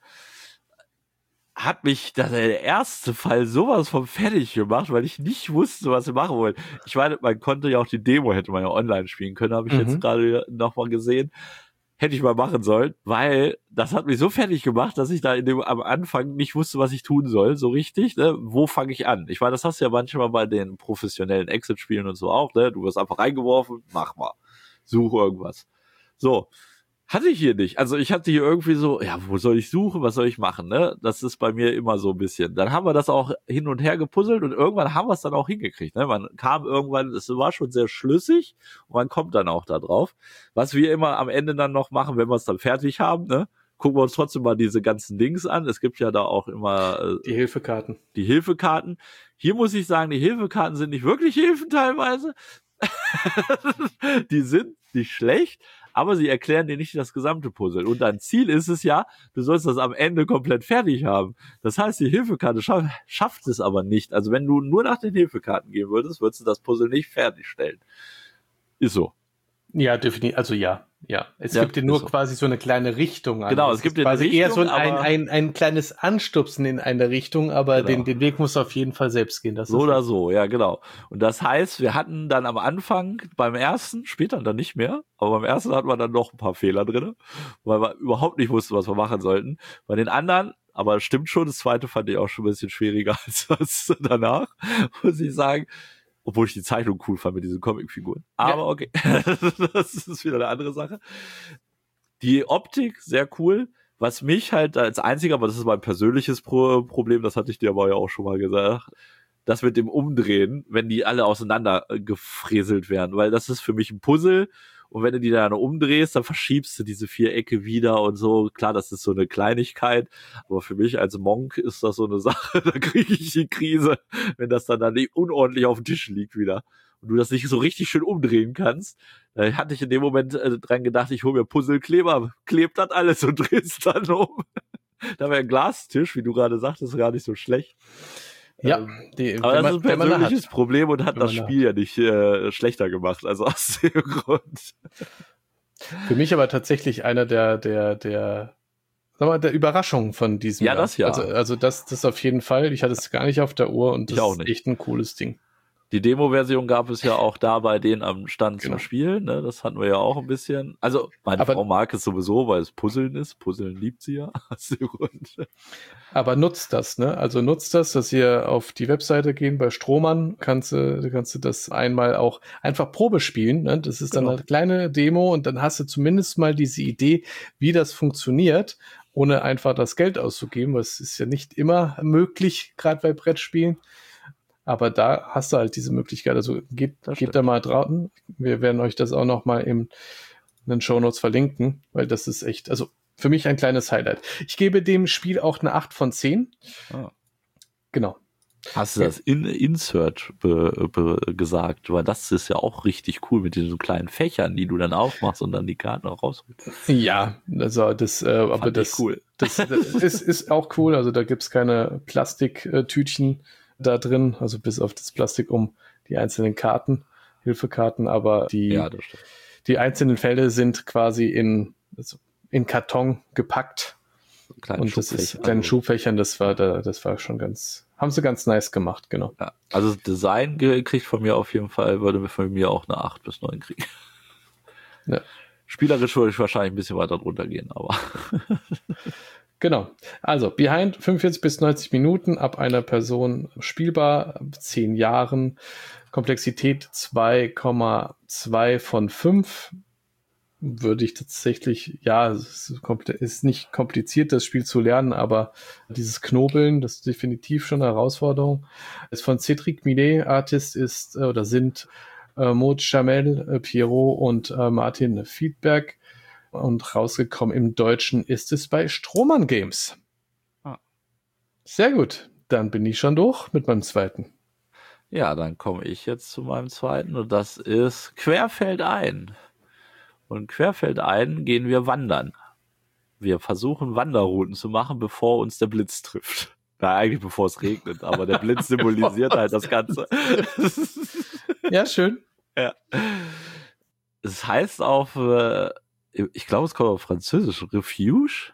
hat mich der erste Fall sowas von fertig gemacht, weil ich nicht wusste, was wir machen wollen. Ich meine, man konnte ja auch die Demo, hätte man ja online spielen können, habe ich jetzt gerade nochmal gesehen. Hätte ich mal machen sollen, weil das hat mich so fertig gemacht, dass ich da am Anfang nicht wusste, was ich tun soll, so richtig, ne? Wo fange ich an? Ich meine, das hast du ja manchmal bei den professionellen Exit-Spielen und so auch, ne? Du wirst einfach reingeworfen, mach mal. Such irgendwas. So. Hatte ich hier nicht. Also ich hatte hier irgendwie so, ja, wo soll ich suchen, was soll ich machen, ne? Das ist bei mir immer so ein bisschen. Dann haben wir das auch hin und her gepuzzelt und irgendwann haben wir es dann auch hingekriegt, ne? Man kam irgendwann, es war schon sehr schlüssig und man kommt dann auch da drauf. Was wir immer am Ende dann noch machen, wenn wir es dann fertig haben, ne? Gucken wir uns trotzdem mal diese ganzen Dings an. Es gibt ja da auch immer die Hilfekarten. Die Hilfekarten. Hier muss ich sagen, die Hilfekarten sind nicht wirklich Hilfen teilweise. Die sind nicht schlecht, aber sie erklären dir nicht das gesamte Puzzle. Und dein Ziel ist es ja, du sollst das am Ende komplett fertig haben. Das heißt, die Hilfekarte schafft es aber nicht. Also wenn du nur nach den Hilfekarten gehen würdest, würdest du das Puzzle nicht fertigstellen. Ist so. Ja, definitiv. Also ja. Es gibt dir nur quasi so eine kleine Richtung an. Genau, es gibt dir quasi eine Richtung, eher so ein kleines Anstupsen in eine Richtung, aber den Weg musst du auf jeden Fall selbst gehen. Das so oder so, ja, genau. Und das heißt, wir hatten dann am Anfang beim ersten, später dann nicht mehr, aber beim ersten hatten wir dann noch ein paar Fehler drin, weil wir überhaupt nicht wussten, was wir machen sollten. Bei den anderen, aber stimmt schon, das zweite fand ich auch schon ein bisschen schwieriger als das danach, muss ich sagen. Obwohl ich die Zeichnung cool fand mit diesen Comicfiguren. Aber okay, das ist wieder eine andere Sache. Die Optik, sehr cool. Was mich halt als einziger, aber das ist mein persönliches Problem, das hatte ich dir aber ja auch schon mal gesagt, das mit dem Umdrehen, wenn die alle auseinander gefräselt werden, weil das ist für mich ein Puzzle und wenn du die dann umdrehst, dann verschiebst du diese Vierecke wieder und so. Klar, das ist so eine Kleinigkeit, aber für mich als Monk ist das so eine Sache, da kriege ich die Krise, wenn das dann unordentlich auf dem Tisch liegt wieder und du das nicht so richtig schön umdrehen kannst. Da hatte ich in dem Moment dran gedacht, ich hole mir Puzzlekleber, kleb das alles und dreh's dann um. Da wäre ein Glastisch, wie du gerade sagtest, gar nicht so schlecht. Ja, aber das ist ein persönliches Problem und hat das Spiel ja nicht schlechter gemacht, also aus dem Grund. Für mich aber tatsächlich einer der Überraschungen von diesem Jahr. Das ja. Also das auf jeden Fall. Ich hatte es gar nicht auf der Uhr und das ist echt ein cooles Ding. Die Demo-Version gab es ja auch da bei denen am Stand zum Spielen, ne? Das hatten wir ja auch ein bisschen. Also meine Frau mag es sowieso, weil es Puzzeln ist. Puzzeln liebt sie ja. Aber nutzt das, ne? Also nutzt das, dass ihr auf die Webseite gehen bei Strohmann, kannst du das einmal auch einfach Probe spielen, ne? Das ist dann eine kleine Demo und dann hast du zumindest mal diese Idee, wie das funktioniert, ohne einfach das Geld auszugeben, was ist ja nicht immer möglich, gerade bei Brettspielen. Aber da hast du halt diese Möglichkeit. Also geht da mal draußen. Wir werden euch das auch noch mal in den Shownotes verlinken, weil das ist echt, also für mich ein kleines Highlight. Ich gebe dem Spiel auch eine 8 von 10. Ah. Genau. Hast du das Insert gesagt? Weil das ist ja auch richtig cool mit diesen kleinen Fächern, die du dann aufmachst und dann die Karten auch rausholst. Ja, also das, aber das, cool. das ist auch cool. Also da gibt's keine Plastiktütchen da drin, also bis auf das Plastik um die einzelnen Karten, Hilfekarten, aber die einzelnen Fälle sind quasi in Karton gepackt. Und das ist kleinen Schubfächern, das war schon haben sie ganz nice gemacht, genau. Ja, also das Design kriegt von mir auf jeden Fall, würde von mir auch eine 8 bis 9 kriegen. Ja. Spielerisch würde ich wahrscheinlich ein bisschen weiter drunter gehen, aber genau. Also, Behind 45 bis 90 Minuten, ab einer Person spielbar, ab 10 Jahren, Komplexität 2,2 von 5. Würde ich tatsächlich, ja, es ist nicht kompliziert, das Spiel zu lernen, aber dieses Knobeln, das ist definitiv schon eine Herausforderung. Es von Cédric Millet, Artist sind Maud Jamel, Pierrot und Martin Fiedberg. Und rausgekommen im Deutschen ist es bei Strohmann Games. Sehr gut, dann bin ich schon durch mit meinem zweiten. Ja, dann komme ich jetzt zu meinem zweiten und das ist Querfeldein. Und querfeldein gehen wir wandern. Wir versuchen Wanderrouten zu machen, bevor uns der Blitz trifft. Na, eigentlich bevor es regnet, aber der Blitz symbolisiert halt das Ganze. Ja, schön. Ja. Es heißt auf, ich glaube, es kommt auf Französisch, Refuge?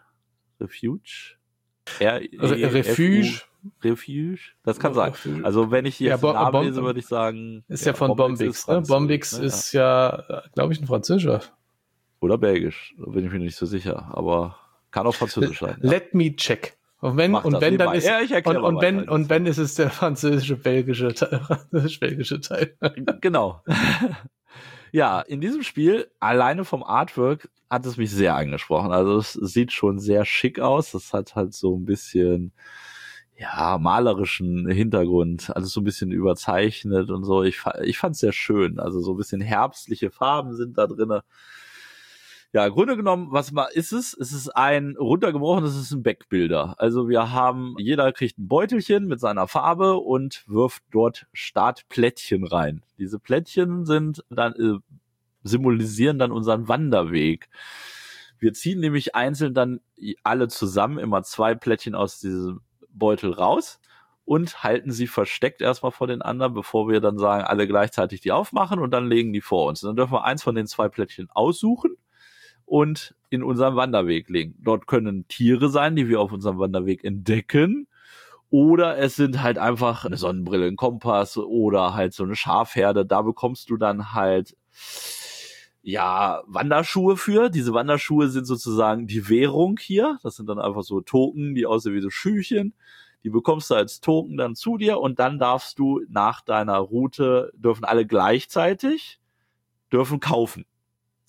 Refuge. Refuge? Das kann sein. Also wenn ich jetzt den Namen lese, würde ich sagen... Ist ja von Bombix, ne? Bombix ist ja, glaube ich, ein Französischer. Oder Belgisch, da bin ich mir nicht so sicher, aber kann auch Französisch sein. Let me check. Und wenn dann ist wenn ist es der französisch-belgische Teil. Genau. Ja, in diesem Spiel, alleine vom Artwork, hat es mich sehr angesprochen. Also es sieht schon sehr schick aus. Es hat halt so ein bisschen, ja, malerischen Hintergrund. Alles so ein bisschen überzeichnet und so. Ich fand es sehr schön. Also so ein bisschen herbstliche Farben sind da drinne. Ja, im Grunde genommen, ist es? Es ist ein runtergebrochenes, es ist ein Backbuilder. Also jeder kriegt ein Beutelchen mit seiner Farbe und wirft dort Startplättchen rein. Diese Plättchen symbolisieren dann unseren Wanderweg. Wir ziehen nämlich einzeln dann alle zusammen immer 2 Plättchen aus diesem Beutel raus und halten sie versteckt erstmal vor den anderen, bevor wir dann sagen, alle gleichzeitig die aufmachen und dann legen die vor uns. Und dann dürfen wir eins von den 2 Plättchen aussuchen und in unserem Wanderweg legen. Dort können Tiere sein, die wir auf unserem Wanderweg entdecken, oder es sind halt einfach eine Sonnenbrille, ein Kompass oder halt so eine Schafherde. Da bekommst du dann halt, ja, Wanderschuhe für. Diese Wanderschuhe sind sozusagen die Währung hier. Das sind dann einfach so Token, die aussehen wie so Schüchchen. Die bekommst du als Token dann zu dir und dann darfst du nach deiner Route, dürfen alle gleichzeitig kaufen.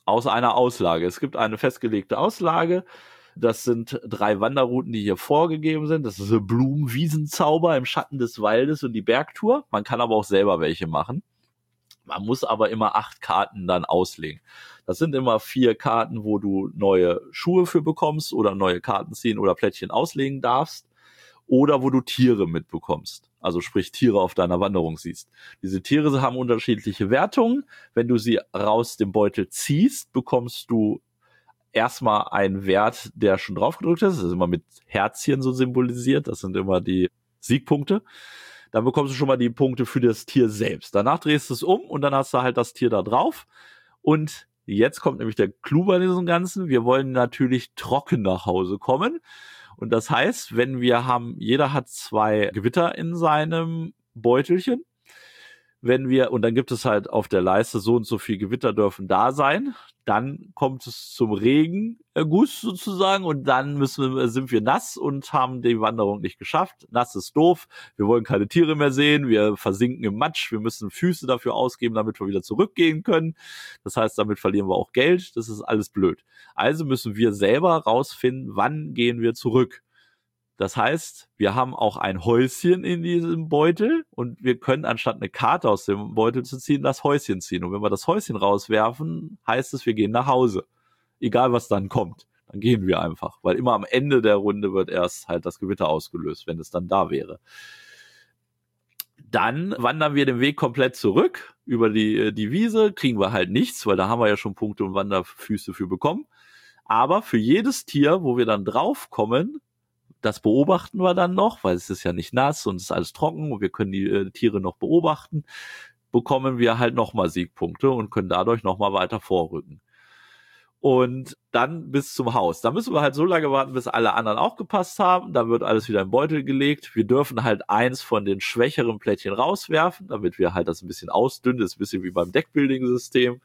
aus einer Auslage. Es gibt eine festgelegte Auslage. Das sind 3 Wanderrouten, die hier vorgegeben sind. Das ist der Blumenwiesenzauber im Schatten des Waldes und die Bergtour. Man kann aber auch selber welche machen. Man muss aber immer 8 Karten dann auslegen. Das sind immer 4 Karten, wo du neue Schuhe für bekommst oder neue Karten ziehen oder Plättchen auslegen darfst. Oder wo du Tiere mitbekommst. Also sprich Tiere auf deiner Wanderung siehst. Diese Tiere haben unterschiedliche Wertungen. Wenn du sie raus dem Beutel ziehst, bekommst du erstmal einen Wert, der schon drauf gedrückt ist. Das ist immer mit Herzchen so symbolisiert. Das sind immer die Siegpunkte. Dann bekommst du schon mal die Punkte für das Tier selbst. Danach drehst du es um und dann hast du halt das Tier da drauf. Und jetzt kommt nämlich der Clou bei diesem Ganzen. Wir wollen natürlich trocken nach Hause kommen. Und das heißt, wenn wir haben, jeder hat 2 Gewitter in seinem Beutelchen. Und dann gibt es halt auf der Leiste so und so viel Gewitter dürfen da sein. Dann kommt es zum Regenerguss sozusagen und dann sind wir nass und haben die Wanderung nicht geschafft. Nass ist doof. Wir wollen keine Tiere mehr sehen. Wir versinken im Matsch. Wir müssen Füße dafür ausgeben, damit wir wieder zurückgehen können. Das heißt, damit verlieren wir auch Geld. Das ist alles blöd. Also müssen wir selber rausfinden, wann gehen wir zurück. Das heißt, wir haben auch ein Häuschen in diesem Beutel und wir können anstatt eine Karte aus dem Beutel zu ziehen, das Häuschen ziehen. Und wenn wir das Häuschen rauswerfen, heißt es, wir gehen nach Hause. Egal, was dann kommt. Dann gehen wir einfach. Weil immer am Ende der Runde wird erst halt das Gewitter ausgelöst, wenn es dann da wäre. Dann wandern wir den Weg komplett zurück über die Wiese, kriegen wir halt nichts, weil da haben wir ja schon Punkte und Wanderfüße für bekommen. Aber für jedes Tier, wo wir dann draufkommen, das beobachten wir dann noch, weil es ist ja nicht nass und es ist alles trocken und wir können die Tiere noch beobachten, bekommen wir halt nochmal Siegpunkte und können dadurch nochmal weiter vorrücken. Und dann bis zum Haus. Da müssen wir halt so lange warten, bis alle anderen auch gepasst haben. Da wird alles wieder im Beutel gelegt. Wir dürfen halt eins von den schwächeren Plättchen rauswerfen, damit wir halt das ein bisschen ausdünnen. Das ist ein bisschen wie beim Deckbuilding-System.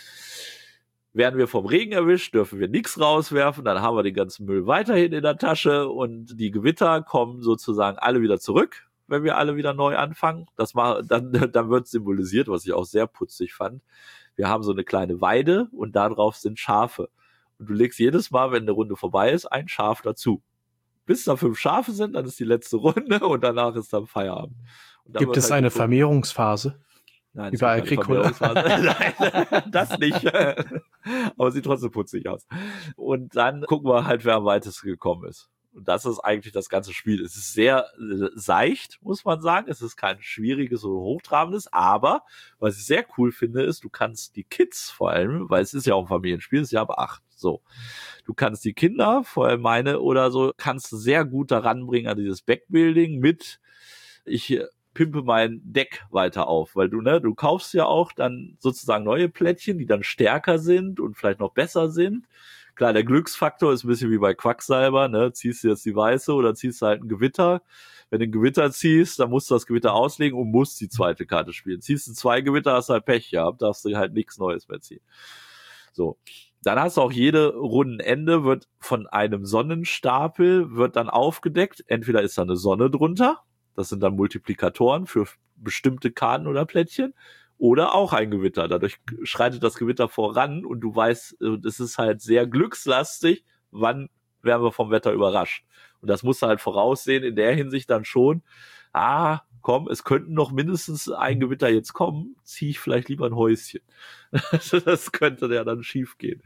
Werden wir vom Regen erwischt, dürfen wir nichts rauswerfen, dann haben wir den ganzen Müll weiterhin in der Tasche und die Gewitter kommen sozusagen alle wieder zurück, wenn wir alle wieder neu anfangen. Dann wird symbolisiert, was ich auch sehr putzig fand. Wir haben so eine kleine Weide und da drauf sind Schafe. Und du legst jedes Mal, wenn eine Runde vorbei ist, ein Schaf dazu. Bis da 5 Schafe sind, dann ist die letzte Runde und danach ist dann Feierabend. Gibt es eine Vermehrungsphase? Nein, über Agricola. Nein, das nicht. Aber sieht trotzdem putzig aus. Und dann gucken wir halt, wer am weitesten gekommen ist. Und das ist eigentlich das ganze Spiel. Es ist sehr seicht, muss man sagen. Es ist kein schwieriges oder hochtrabendes. Aber was ich sehr cool finde, ist, du kannst die Kids vor allem, weil es ist ja auch ein Familienspiel, es ist ja ab 8. So. Du kannst die Kinder, vor allem meine oder so, kannst du sehr gut daran bringen an dieses Backbuilding mit, ich pimpe mein Deck weiter auf, weil du kaufst ja auch dann sozusagen neue Plättchen, die dann stärker sind und vielleicht noch besser sind. Klar, der Glücksfaktor ist ein bisschen wie bei Quacksalber, ne? Ziehst du jetzt die weiße oder ziehst du halt ein Gewitter. Wenn du ein Gewitter ziehst, dann musst du das Gewitter auslegen und musst die zweite Karte spielen. Ziehst du 2 Gewitter, hast du halt Pech gehabt, darfst du halt nichts Neues mehr ziehen. So. Dann hast du auch jede Rundenende wird von einem Sonnenstapel wird dann aufgedeckt. Entweder ist da eine Sonne drunter, das sind dann Multiplikatoren für bestimmte Karten oder Plättchen. Oder auch ein Gewitter. Dadurch schreitet das Gewitter voran und du weißt, es ist halt sehr glückslastig, wann werden wir vom Wetter überrascht. Und das musst du halt voraussehen, in der Hinsicht dann schon, komm, es könnten noch mindestens ein Gewitter jetzt kommen, ziehe ich vielleicht lieber ein Häuschen. Das könnte ja dann schief gehen.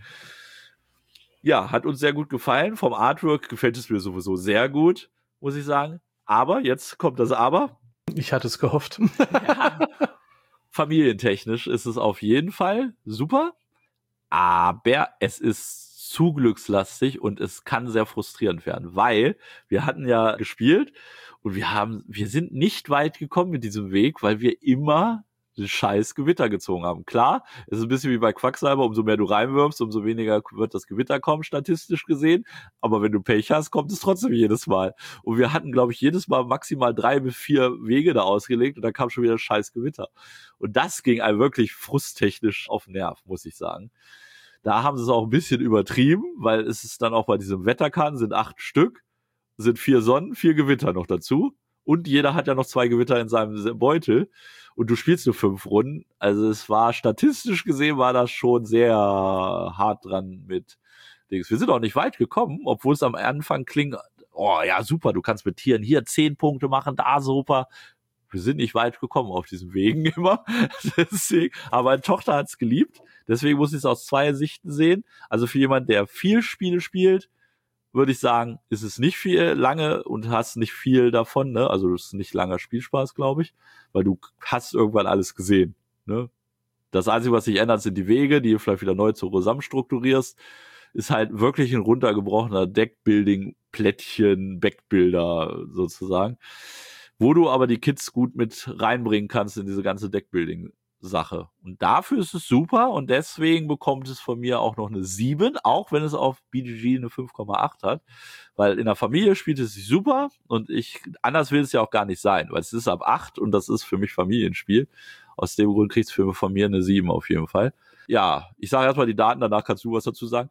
Ja, hat uns sehr gut gefallen. Vom Artwork gefällt es mir sowieso sehr gut, muss ich sagen. Aber, jetzt kommt das Aber. Ich hatte es gehofft. Ja. Familientechnisch ist es auf jeden Fall super, aber es ist zu glückslastig und es kann sehr frustrierend werden, weil wir hatten ja gespielt und wir sind nicht weit gekommen mit diesem Weg, weil wir immer den scheiß Gewitter gezogen haben. Klar, es ist ein bisschen wie bei Quacksalber, umso mehr du reinwirfst, umso weniger wird das Gewitter kommen, statistisch gesehen. Aber wenn du Pech hast, kommt es trotzdem jedes Mal. Und wir hatten, glaube ich, jedes Mal maximal 3 bis 4 Wege da ausgelegt und dann kam schon wieder scheiß Gewitter. Und das ging einem wirklich frusttechnisch auf den Nerv, muss ich sagen. Da haben sie es auch ein bisschen übertrieben, weil es ist dann auch bei diesem Wetterkarten sind 8 Stück, sind 4 Sonnen, 4 Gewitter noch dazu. Und jeder hat ja noch 2 Gewitter in seinem Beutel. und du spielst nur 5 Runden. Also es war statistisch gesehen, war das schon sehr hart dran mit Dings. Wir sind auch nicht weit gekommen, obwohl es am Anfang klingt, oh ja, super, du kannst mit Tieren hier 10 Punkte machen, da super. Wir sind nicht weit gekommen auf diesen Wegen immer. Deswegen, aber meine Tochter hat's geliebt. Deswegen muss ich es aus 2 Sichten sehen. Also für jemanden, der viel Spiele spielt, würde ich sagen, ist es nicht viel lange und hast nicht viel davon, ne? Also es ist nicht langer Spielspaß, glaube ich, weil du hast irgendwann alles gesehen, ne? Das Einzige, was sich ändert, sind die Wege, die du vielleicht wieder neu zusammenstrukturierst. Ist halt wirklich ein runtergebrochener Deckbuilding-Plättchen, Backbuilder sozusagen, wo du aber die Kids gut mit reinbringen kannst in diese ganze Deckbuilding-Sache. Und dafür ist es super und deswegen bekommt es von mir auch noch eine 7, auch wenn es auf BGG eine 5,8 hat, weil in der Familie spielt es sich super und anders will es ja auch gar nicht sein, weil es ist ab 8 und das ist für mich Familienspiel. Aus dem Grund kriegst du von mir eine 7 auf jeden Fall. Ja, ich sage erstmal die Daten, danach kannst du was dazu sagen.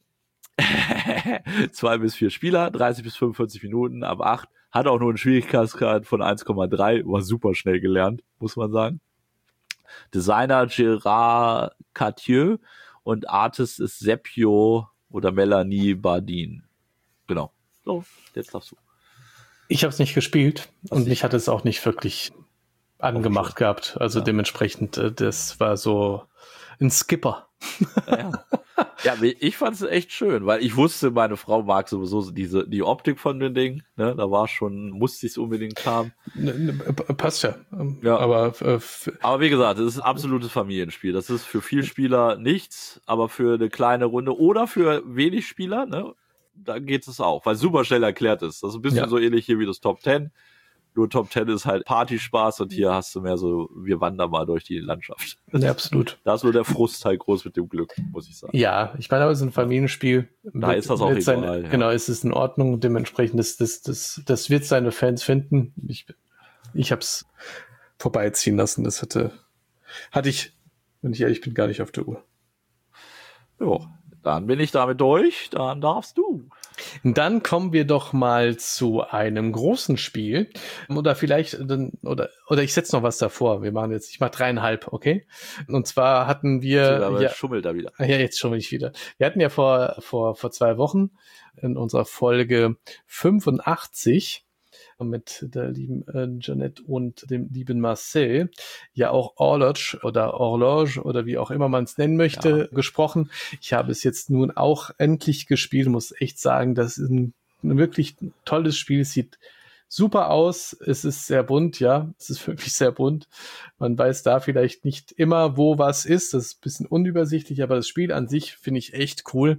2 bis 4 Spieler, 30 bis 45 Minuten, ab 8. Hat auch nur einen Schwierigkeitsgrad von 1,3, war super schnell gelernt, muss man sagen. Designer Gérard Cartier und Artist ist Seppio oder Melanie Bardin. Genau. So, jetzt darfst du. Ich habe es nicht gespielt und mich hat es auch nicht wirklich angemacht gehabt. Also dementsprechend, das war so ein Skipper. Ja, ich fand es echt schön, weil ich wusste, meine Frau mag sowieso die Optik von den Dingen, ne, da war schon, musste ich es unbedingt haben. Passt ja. Aber wie gesagt, es ist ein absolutes Familienspiel. Das ist für viel Spieler nichts, aber für eine kleine Runde oder für wenig Spieler, ne, da geht es auch, weil es super schnell erklärt ist. Das ist ein bisschen so ähnlich hier wie das Top 10. Nur Top 10 ist halt Partyspaß und hier hast du mehr so, wir wandern mal durch die Landschaft. Ja, absolut. Da ist nur der Frust halt groß mit dem Glück, muss ich sagen. Ja, ich meine, aber es ist ein Familienspiel. Da ist das auch egal. Ja. Genau, es ist in Ordnung. Dementsprechend, das wird seine Fans finden. Ich habe es vorbeiziehen lassen. Das hatte ich, wenn ich ehrlich bin, gar nicht auf der Uhr. Jo, dann bin ich damit durch. Dann darfst du. Dann kommen wir doch mal zu einem großen Spiel. Oder vielleicht, oder ich setze noch was davor. Ich mache 3,5, okay? Und zwar hatten wir... schummelt da wieder. Ja, jetzt schummel ich wieder. Wir hatten ja vor 2 Wochen in unserer Folge 85 mit der lieben Jeanette und dem lieben Marcel ja auch Horloge oder wie auch immer man es nennen möchte, gesprochen. Ich habe es jetzt nun auch endlich gespielt, muss echt sagen, das ist ein wirklich tolles Spiel. Es sieht super aus, es ist sehr bunt, ja, es ist wirklich sehr bunt. Man weiß da vielleicht nicht immer, wo was ist, das ist ein bisschen unübersichtlich, aber das Spiel an sich finde ich echt cool.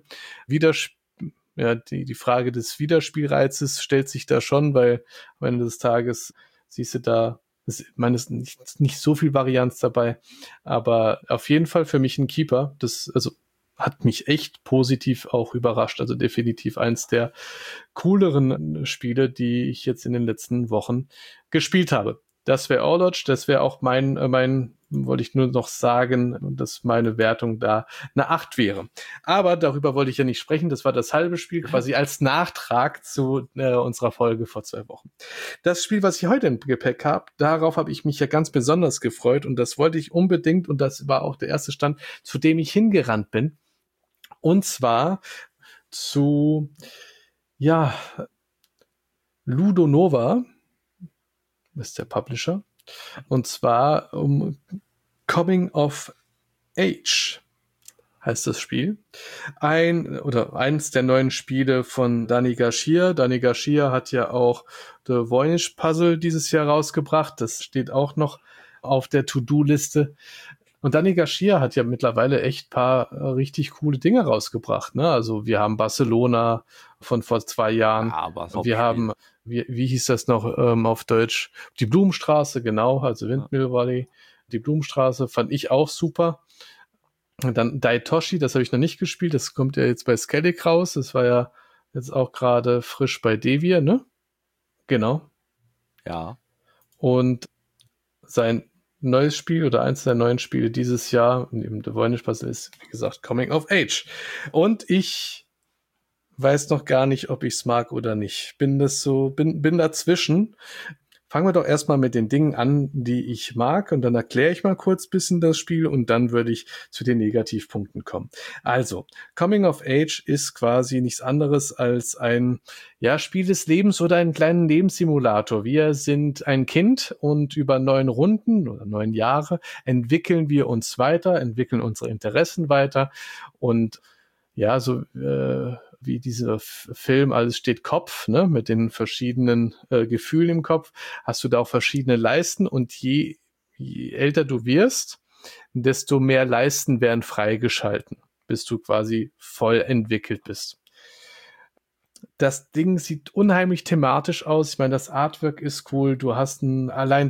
Die Frage des Wiederspielreizes stellt sich da schon, weil am Ende des Tages siehst du da, ich meine, es ist nicht so viel Varianz dabei, aber auf jeden Fall für mich ein Keeper. Das hat mich echt positiv auch überrascht. Also definitiv eins der cooleren Spiele, die ich jetzt in den letzten Wochen gespielt habe. Das wäre Horloge, das wäre auch mein, wollte ich nur noch sagen, dass meine Wertung da eine 8 wäre. Aber darüber wollte ich ja nicht sprechen, das war das halbe Spiel quasi als Nachtrag zu unserer Folge vor 2 Wochen. Das Spiel, was ich heute im Gepäck habe, darauf habe ich mich ja ganz besonders gefreut und das wollte ich unbedingt und das war auch der erste Stand, zu dem ich hingerannt bin. Und zwar zu, Ludo Nova, ist der Publisher. Und zwar Coming of Age heißt das Spiel. Eins der neuen Spiele von Dani Garcia. Dani Garcia hat ja auch The Voynich Puzzle dieses Jahr rausgebracht. Das steht auch noch auf der To-Do-Liste. Und Dani Garcia hat ja mittlerweile echt paar richtig coole Dinge rausgebracht. Ne? Also wir haben Barcelona von vor 2 Jahren. Ja, wir haben, wie hieß das noch auf Deutsch? Die Blumenstraße, genau, also Windmill Valley. Die Blumenstraße fand ich auch super. Und dann Daitoshi, das habe ich noch nicht gespielt. Das kommt ja jetzt bei Skellig raus. Das war ja jetzt auch gerade frisch bei Devir, ne? Genau. Ja. Und sein neues Spiel oder eins der neuen Spiele dieses Jahr, neben The Voynich Puzzle, ist, wie gesagt, Coming of Age. Und ich weiß noch gar nicht, ob ich es mag oder nicht. Bin dazwischen. Fangen wir doch erstmal mit den Dingen an, die ich mag, und dann erkläre ich mal kurz ein bisschen das Spiel und dann würde ich zu den Negativpunkten kommen. Also, Coming of Age ist quasi nichts anderes als ein Spiel des Lebens oder einen kleinen Lebenssimulator. Wir sind ein Kind und über 9 Runden oder 9 Jahre entwickeln wir uns weiter, entwickeln unsere Interessen weiter und wie dieser Film Alles steht Kopf, ne, mit den verschiedenen Gefühlen im Kopf, hast du da auch verschiedene Leisten und je älter du wirst, desto mehr Leisten werden freigeschalten, bis du quasi voll entwickelt bist. Das Ding sieht unheimlich thematisch aus. Ich meine, das Artwork ist cool. Du hast allein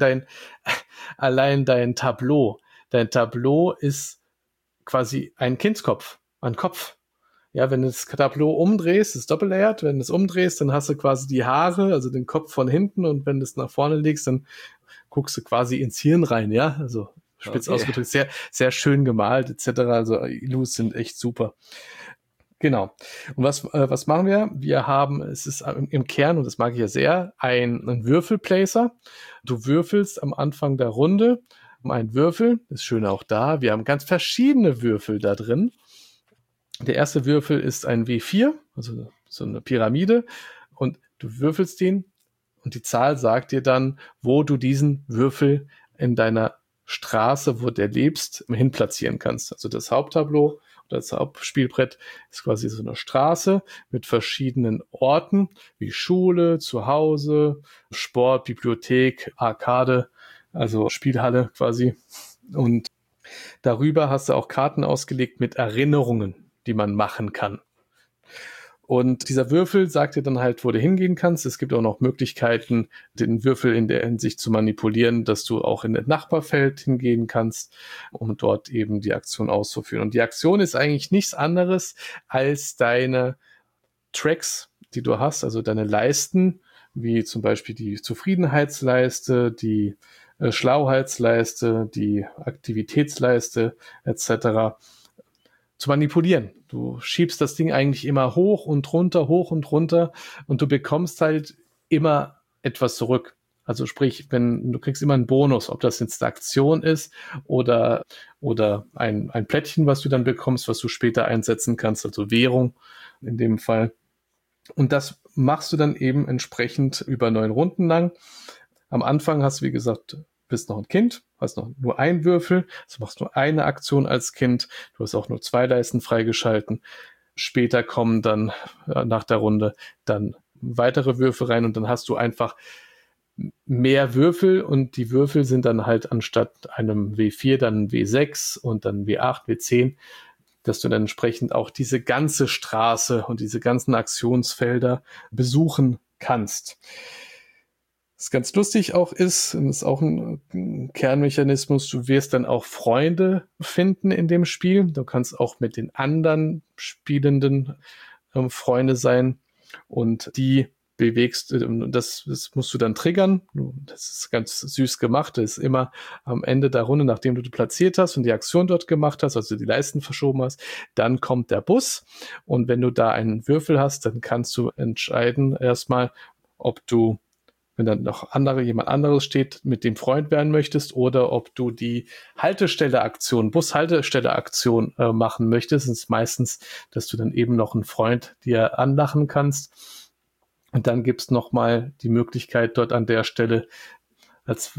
dein Tableau. Dein Tableau ist quasi ein Kindskopf, ein Kopf. Ja, wenn du das Tableau umdrehst, ist doppellayert. Wenn du es umdrehst, dann hast du quasi die Haare, also den Kopf von hinten, und wenn du es nach vorne legst, dann guckst du quasi ins Hirn rein, ja, also spitz ausgedrückt, sehr, sehr schön gemalt, etc. Also Illus sind echt super. Genau. Und was machen wir? Es ist im Kern, und das mag ich ja sehr, ein Würfelplacer. Du würfelst am Anfang der Runde um einen Würfel. Das Schöne auch da, wir haben ganz verschiedene Würfel da drin. Der erste Würfel ist ein W4, also so eine Pyramide, und du würfelst den und die Zahl sagt dir dann, wo du diesen Würfel in deiner Straße, wo du lebst, hin platzieren kannst. Also das Haupttableau oder das Hauptspielbrett ist quasi so eine Straße mit verschiedenen Orten wie Schule, Zuhause, Sport, Bibliothek, Arcade, also Spielhalle quasi. Und darüber hast du auch Karten ausgelegt mit Erinnerungen, die man machen kann. Und dieser Würfel sagt dir dann halt, wo du hingehen kannst. Es gibt auch noch Möglichkeiten, den Würfel in der Hinsicht zu manipulieren, dass du auch in das Nachbarfeld hingehen kannst, um dort eben die Aktion auszuführen. Und die Aktion ist eigentlich nichts anderes als deine Tracks, die du hast, also deine Leisten, wie zum Beispiel die Zufriedenheitsleiste, die Schlauheitsleiste, die Aktivitätsleiste etc. zu manipulieren. Du schiebst das Ding eigentlich immer hoch und runter und du bekommst halt immer etwas zurück. Also sprich, du kriegst immer einen Bonus, ob das jetzt eine Aktion ist oder ein Plättchen, was du dann bekommst, was du später einsetzen kannst, also Währung in dem Fall. Und das machst du dann eben entsprechend über 9 Runden lang. Am Anfang hast du, wie gesagt, bist noch ein Kind, hast noch nur einen Würfel, also machst nur eine Aktion als Kind, du hast auch nur 2 Leisten freigeschalten. Später kommen dann nach der Runde dann weitere Würfel rein und dann hast du einfach mehr Würfel und die Würfel sind dann halt anstatt einem W4 dann ein W6 und dann W8, W10, dass du dann entsprechend auch diese ganze Straße und diese ganzen Aktionsfelder besuchen kannst. Was ganz lustig auch ist, und ist auch ein Kernmechanismus, du wirst dann auch Freunde finden in dem Spiel. Du kannst auch mit den anderen Spielenden Freunde sein und die bewegst, das musst du dann triggern. Das ist ganz süß gemacht. Das ist immer am Ende der Runde, nachdem du platziert hast und die Aktion dort gemacht hast, also die Leisten verschoben hast, dann kommt der Bus und wenn du da einen Würfel hast, dann kannst du entscheiden erstmal, ob du, wenn dann noch jemand anderes steht, mit dem Freund werden möchtest oder ob du die Bushaltestelle-Aktion machen möchtest. Es ist meistens, dass du dann eben noch einen Freund dir anlachen kannst. Und dann gibt's noch mal die Möglichkeit, dort an der Stelle als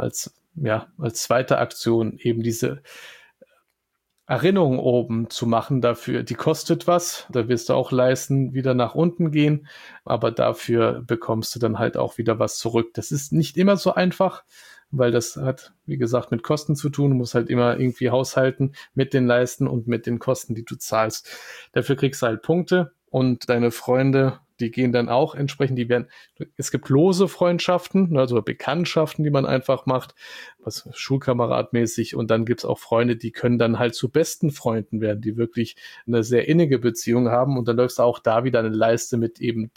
zweite Aktion eben diese Erinnerung oben zu machen dafür. Die kostet was, da wirst du auch Leisten wieder nach unten gehen, aber dafür bekommst du dann halt auch wieder was zurück. Das ist nicht immer so einfach, weil das hat, wie gesagt, mit Kosten zu tun. Du musst halt immer irgendwie haushalten mit den Leisten und mit den Kosten, die du zahlst. Dafür kriegst du halt Punkte und deine Freunde, die gehen dann auch entsprechend, es gibt lose Freundschaften, also Bekanntschaften, die man einfach macht, was schulkameradmäßig, und dann gibt's auch Freunde, die können dann halt zu besten Freunden werden, die wirklich eine sehr innige Beziehung haben und dann läufst du auch da wieder eine Leiste mit eben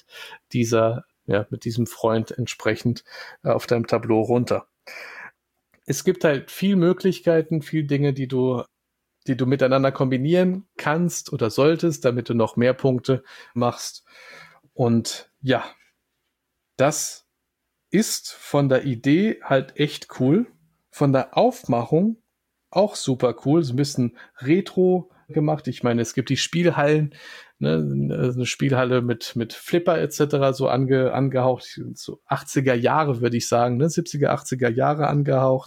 mit diesem Freund entsprechend auf deinem Tableau runter. Es gibt halt viel Möglichkeiten, viel Dinge, die du miteinander kombinieren kannst oder solltest, damit du noch mehr Punkte machst. Und ja, das ist von der Idee halt echt cool. Von der Aufmachung auch super cool. So ein bisschen Retro gemacht. Ich meine, es gibt die Spielhallen, ne, eine Spielhalle mit Flipper etc. so angehaucht, so 80er Jahre würde ich sagen, ne, 70er, 80er Jahre angehaucht.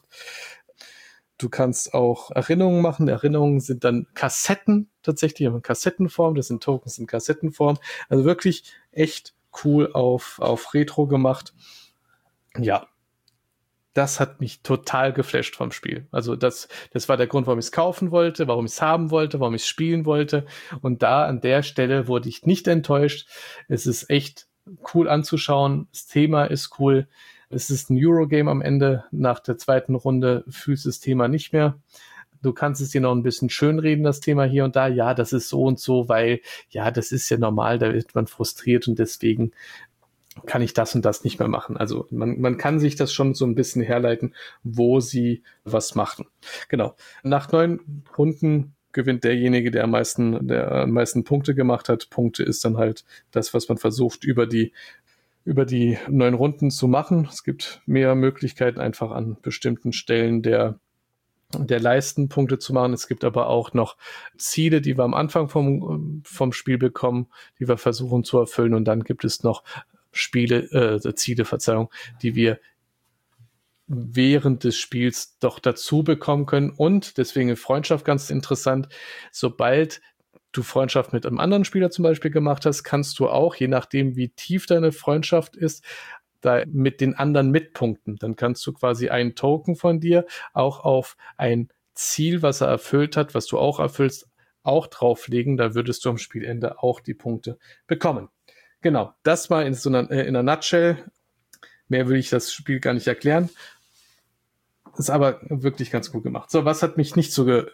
Du kannst auch Erinnerungen machen. Erinnerungen sind dann Kassetten tatsächlich, in Kassettenform. Das sind Tokens in Kassettenform. Also wirklich echt cool auf Retro gemacht. Ja, das hat mich total geflasht vom Spiel. Also das war der Grund, warum ich es kaufen wollte, warum ich es haben wollte, warum ich es spielen wollte. Und da an der Stelle wurde ich nicht enttäuscht. Es ist echt cool anzuschauen. Das Thema ist cool. Es ist ein Eurogame am Ende. Nach der zweiten Runde fühlst du das Thema nicht mehr. Du kannst es dir noch ein bisschen schönreden, das Thema hier und da. Ja, das ist so und so, weil ja, das ist ja normal, da wird man frustriert und deswegen kann ich das und das nicht mehr machen. Also man kann sich das schon so ein bisschen herleiten, wo sie was machen. Genau. Nach 9 Runden gewinnt derjenige, der am meisten Punkte gemacht hat. Punkte ist dann halt das, was man versucht, über die 9 Runden zu machen. Es gibt mehr Möglichkeiten, einfach an bestimmten Stellen der Leisten Punkte zu machen. Es gibt aber auch noch Ziele, die wir am Anfang vom Spiel bekommen, die wir versuchen zu erfüllen. Und dann gibt es noch Ziele, die wir während des Spiels doch dazu bekommen können. Und deswegen ist Freundschaft ganz interessant. Sobald du Freundschaft mit einem anderen Spieler zum Beispiel gemacht hast, kannst du auch, je nachdem wie tief deine Freundschaft ist, da mit den anderen mitpunkten. Dann kannst du quasi einen Token von dir auch auf ein Ziel, was er erfüllt hat, was du auch erfüllst, auch drauflegen. Da würdest du am Spielende auch die Punkte bekommen. Genau, das mal in einer Nutshell. Mehr will ich das Spiel gar nicht erklären. Ist aber wirklich ganz gut gemacht. So, was hat mich nicht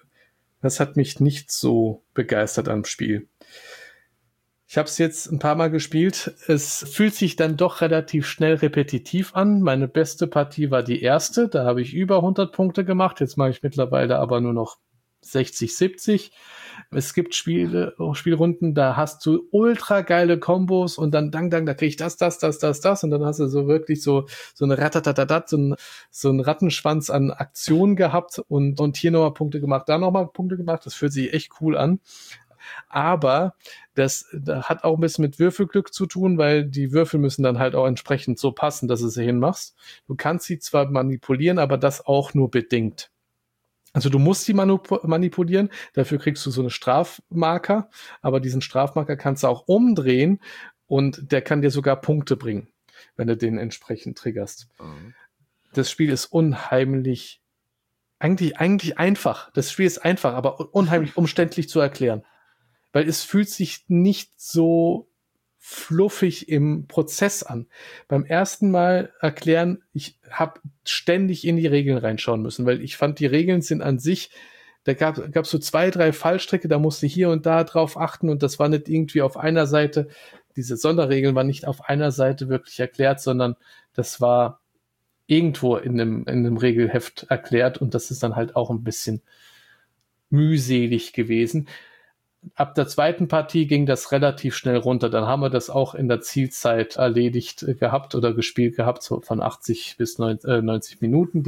so begeistert am Spiel? Ich habe es jetzt ein paar Mal gespielt. Es fühlt sich dann doch relativ schnell repetitiv an. Meine beste Partie war die erste. Da habe ich über 100 Punkte gemacht. Jetzt mache ich mittlerweile aber nur noch 60, 70. Es gibt Spielrunden, da hast du ultra geile Kombos und dann da krieg ich das und dann hast du so wirklich so eine Ratatatatat, so ein Rattenschwanz an Aktionen gehabt und hier nochmal Punkte gemacht, da nochmal Punkte gemacht. Das fühlt sich echt cool an. Aber das hat auch ein bisschen mit Würfelglück zu tun, weil die Würfel müssen dann halt auch entsprechend so passen, dass du sie hinmachst. Du kannst sie zwar manipulieren, aber das auch nur bedingt. Also du musst sie manipulieren, dafür kriegst du so eine Strafmarker, aber diesen Strafmarker kannst du auch umdrehen und der kann dir sogar Punkte bringen, wenn du den entsprechend triggerst. Mhm. Das Spiel ist unheimlich, eigentlich einfach. Das Spiel ist einfach, aber unheimlich umständlich zu erklären. Weil es fühlt sich nicht so fluffig im Prozess an. Beim ersten Mal erklären, ich habe ständig in die Regeln reinschauen müssen, weil ich fand, die Regeln sind an sich, da gab so 2, 3 Fallstricke, da musste hier und da drauf achten und das war nicht irgendwie auf einer Seite, diese Sonderregeln waren nicht auf einer Seite wirklich erklärt, sondern das war irgendwo in einem Regelheft erklärt und das ist dann halt auch ein bisschen mühselig gewesen. Ab der zweiten Partie ging das relativ schnell runter. Dann haben wir das auch in der Zielzeit erledigt gehabt oder gespielt gehabt, so von 80 bis 90 Minuten.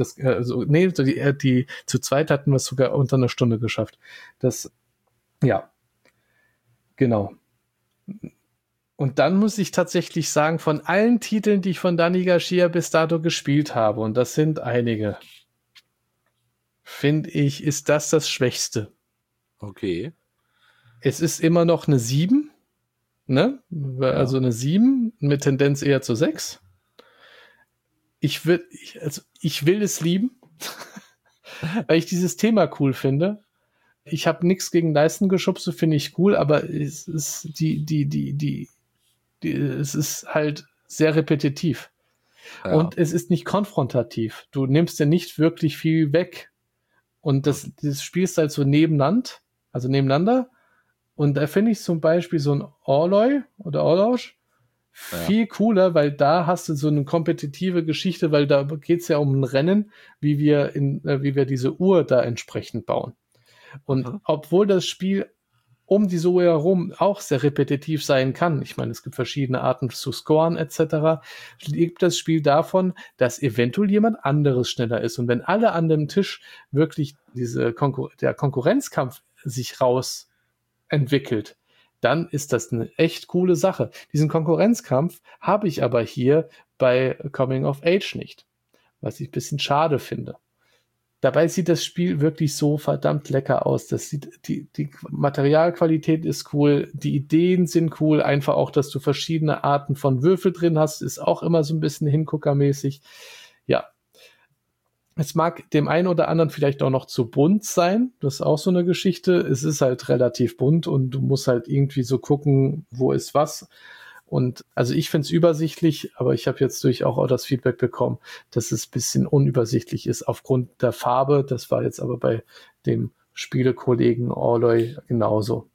Die zu zweit hatten wir es sogar unter einer Stunde geschafft. Das, ja, genau. Und dann muss ich tatsächlich sagen, von allen Titeln, die ich von Dani Garcia bis dato gespielt habe, und das sind einige, finde ich, ist das Schwächste. Okay. Es ist immer noch eine 7, ne? Also eine 7 mit Tendenz eher zu 6. Ich will es lieben, weil ich dieses Thema cool finde. Ich habe nichts gegen Leistengeschubse, finde ich cool, aber es ist es ist halt sehr repetitiv. Ja. Und es ist nicht konfrontativ. Du nimmst ja nicht wirklich viel weg. Und das spielst halt so nebeneinander. Und da finde ich zum Beispiel so ein Orloy oder Orlosch viel cooler, weil da hast du so eine kompetitive Geschichte, weil da geht es ja um ein Rennen, wie wir diese Uhr da entsprechend bauen. Und obwohl das Spiel um die Suche herum auch sehr repetitiv sein kann. Ich meine, es gibt verschiedene Arten zu scoren etc. Lebt das Spiel davon, dass eventuell jemand anderes schneller ist. Und wenn alle an dem Tisch wirklich der Konkurrenzkampf sich raus entwickelt, dann ist das eine echt coole Sache. Diesen Konkurrenzkampf habe ich aber hier bei Coming of Age nicht, was ich ein bisschen schade finde. Dabei sieht das Spiel wirklich so verdammt lecker aus. Die Materialqualität ist cool, die Ideen sind cool, einfach auch, dass du verschiedene Arten von Würfel drin hast, ist auch immer so ein bisschen hinguckermäßig. Ja. Es mag dem einen oder anderen vielleicht auch noch zu bunt sein. Das ist auch so eine Geschichte. Es ist halt relativ bunt und du musst halt irgendwie so gucken, wo ist was. Und also ich finde es übersichtlich, aber ich habe jetzt durch auch das Feedback bekommen, dass es ein bisschen unübersichtlich ist aufgrund der Farbe. Das war jetzt aber bei dem Spielekollegen Orloy genauso.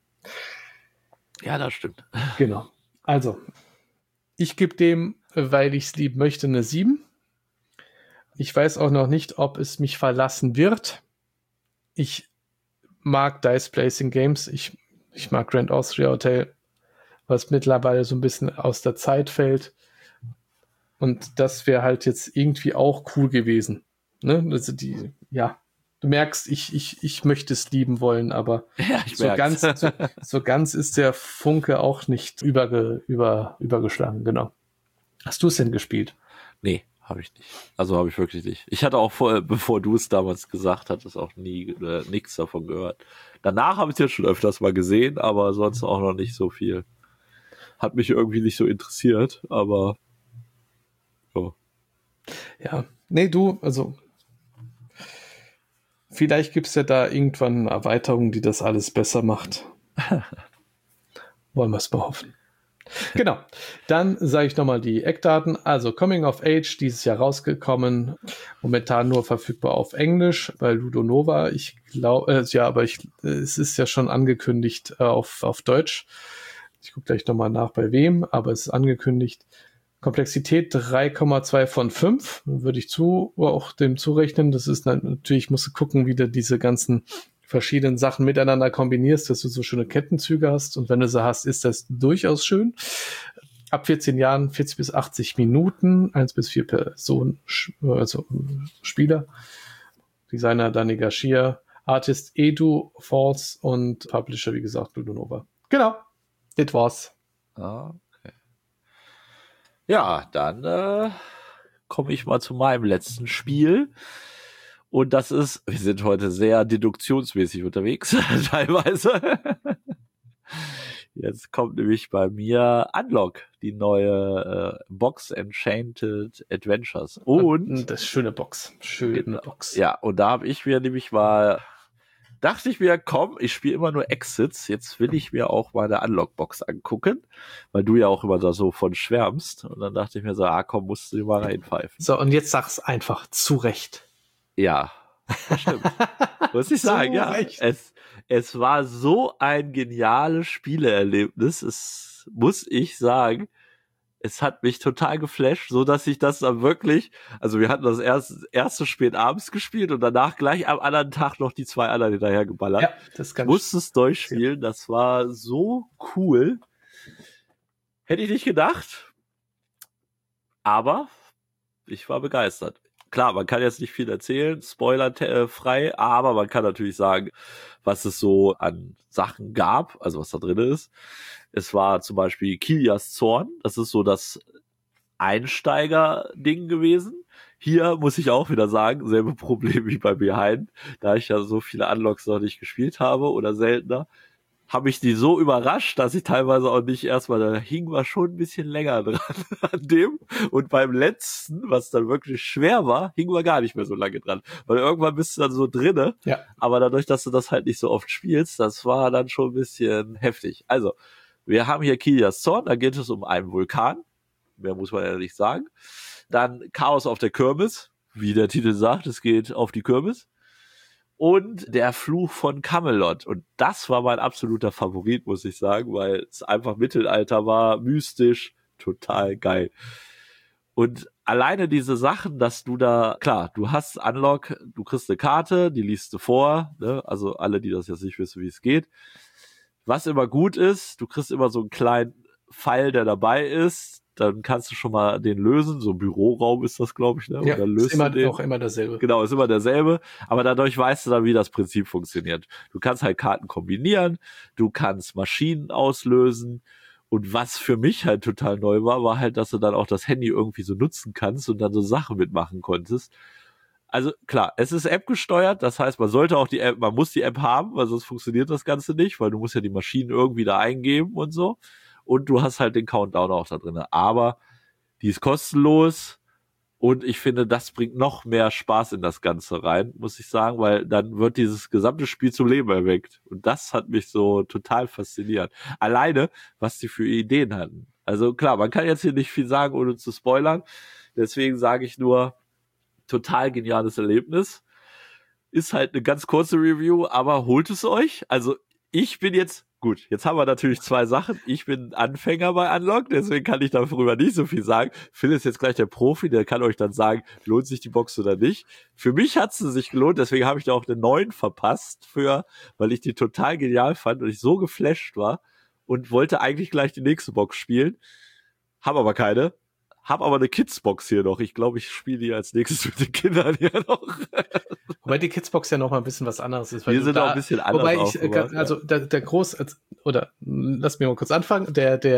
Ja, das stimmt. Genau. Also, ich gebe dem, weil ich es lieb möchte, eine 7. Ich weiß auch noch nicht, ob es mich verlassen wird. Ich mag Dice Placing Games. Ich mag Grand Austria Hotel, was mittlerweile so ein bisschen aus der Zeit fällt. Und das wäre halt jetzt irgendwie auch cool gewesen. Ne? Also du merkst, ich möchte es lieben wollen, aber Ja, so ganz ist der Funke auch nicht übergeschlagen, genau. Hast du es denn gespielt? Nee, habe ich nicht. Also habe ich wirklich nicht. Ich hatte auch bevor du es damals gesagt hattest, auch nie nichts davon gehört. Danach habe ich es ja schon öfters mal gesehen, aber sonst auch noch nicht so viel. Hat mich irgendwie nicht so interessiert, aber so. Ja, nee, also vielleicht gibt es ja da irgendwann eine Erweiterung, die das alles besser macht. Wollen wir es mal hoffen. Genau. Dann sage ich nochmal die Eckdaten. Also Coming of Age, dieses Jahr rausgekommen. Momentan nur verfügbar auf Englisch bei Ludo Nova. Ich glaube, es ist ja schon angekündigt auf Deutsch. Ich gucke gleich nochmal nach, bei wem, aber es ist angekündigt. Komplexität 3,2 von 5, würde ich auch dem zurechnen. Das ist natürlich, musst du gucken, wie du diese ganzen verschiedenen Sachen miteinander kombinierst, dass du so schöne Kettenzüge hast. Und wenn du sie hast, ist das durchaus schön. Ab 14 Jahren 40 bis 80 Minuten, 1 bis 4 Personen, also Spieler. Designer Dani Garcia, Artist Edu Falls und Publisher, wie gesagt, Ludo Nova. Genau, das war's. Okay. Ja, dann komme ich mal zu meinem letzten Spiel. Und das ist, wir sind heute sehr deduktionsmäßig unterwegs, teilweise. Jetzt kommt nämlich bei mir Unlock, die neue Box Enchanted Adventures. Und das ist schöne Box. Schöne Box. Ja, und da habe ich mir nämlich dachte ich mir, komm, ich spiele immer nur Exits, jetzt will ich mir auch mal eine Unlock-Box angucken, weil du ja auch immer da so von schwärmst. Und dann dachte ich mir so, komm, musst du dir mal reinpfeifen. So, und jetzt sag's einfach, zu Recht. Ja, das stimmt. Muss ich sagen, ja. Es war so ein geniales Spieleerlebnis, muss ich sagen. Es hat mich total geflasht, so dass ich das dann wirklich, also wir hatten das erste spät abends gespielt und danach gleich am anderen Tag noch die 2 anderen hinterher geballert. Ja, das kann ich musste es durchspielen, das war so cool. Hätte ich nicht gedacht, aber ich war begeistert. Klar, man kann jetzt nicht viel erzählen, spoilerfrei, aber man kann natürlich sagen, was es so an Sachen gab, also was da drin ist. Es war zum Beispiel Kilias Zorn, das ist so das Einsteiger-Ding gewesen. Hier muss ich auch wieder sagen, selbe Problem wie bei Behind, da ich ja so viele Unlocks noch nicht gespielt habe oder seltener, habe ich die so überrascht, dass ich teilweise auch nicht erstmal, da hing wir schon ein bisschen länger dran an dem. Und beim letzten, was dann wirklich schwer war, hing wir gar nicht mehr so lange dran. Weil irgendwann bist du dann so drinne. Ja. Aber dadurch, dass du das halt nicht so oft spielst, das war dann schon ein bisschen heftig. Also, wir haben hier Kilias Zorn, da geht es um einen Vulkan. Mehr muss man ja nicht sagen. Dann Chaos auf der Kirmes, wie der Titel sagt, es geht auf die Kirmes. Und der Fluch von Camelot. Und das war mein absoluter Favorit, muss ich sagen, weil es einfach Mittelalter war, mystisch, total geil. Und alleine diese Sachen, dass du da, klar, du hast Unlock, du kriegst eine Karte, die liest du vor, ne? Also alle, die das jetzt nicht wissen, wie es geht. Was immer gut ist, du kriegst immer so einen kleinen Pfeil, der dabei ist, dann kannst du schon mal den lösen, so ein Büroraum ist das, glaube ich, ne? Ja, Und dann ist löst immer du den. auch immer dasselbe. Genau, ist immer derselbe, aber dadurch weißt du dann, wie das Prinzip funktioniert. Du kannst halt Karten kombinieren, du kannst Maschinen auslösen und was für mich halt total neu war, war halt, dass du dann auch das Handy irgendwie so nutzen kannst und dann so Sachen mitmachen konntest. Also klar, es ist App gesteuert, das heißt, man sollte auch die App, man muss die App haben, weil sonst funktioniert das Ganze nicht, weil du musst ja die Maschinen irgendwie da eingeben und so. Und du hast halt den Countdown auch da drin. Aber die ist kostenlos und ich finde, das bringt noch mehr Spaß in das Ganze rein, muss ich sagen, weil dann wird dieses gesamte Spiel zum Leben erweckt. Und das hat mich so total fasziniert. Alleine, was die für Ideen hatten. Also klar, man kann jetzt hier nicht viel sagen, ohne zu spoilern. Deswegen sage ich nur, total geniales Erlebnis. Ist halt eine ganz kurze Review, aber holt es euch. Also ich bin jetzt, gut, jetzt haben wir natürlich zwei Sachen. Ich bin Anfänger bei Unlock, deswegen kann ich darüber nicht so viel sagen. Phil ist jetzt gleich der Profi, der kann euch dann sagen, lohnt sich die Box oder nicht. Für mich hat sie sich gelohnt, deswegen habe ich da auch eine 9 verpasst weil ich die total genial fand und ich so geflasht war und wollte eigentlich gleich die nächste Box spielen. Habe aber keine. Hab aber eine Kidsbox hier noch. Ich glaube, ich spiele die als nächstes mit den Kindern hier noch. Wobei die Kidsbox ja noch mal ein bisschen was anderes ist. Wir sind auch ein bisschen anders. Wobei ich, also der oder lass mich mal kurz anfangen.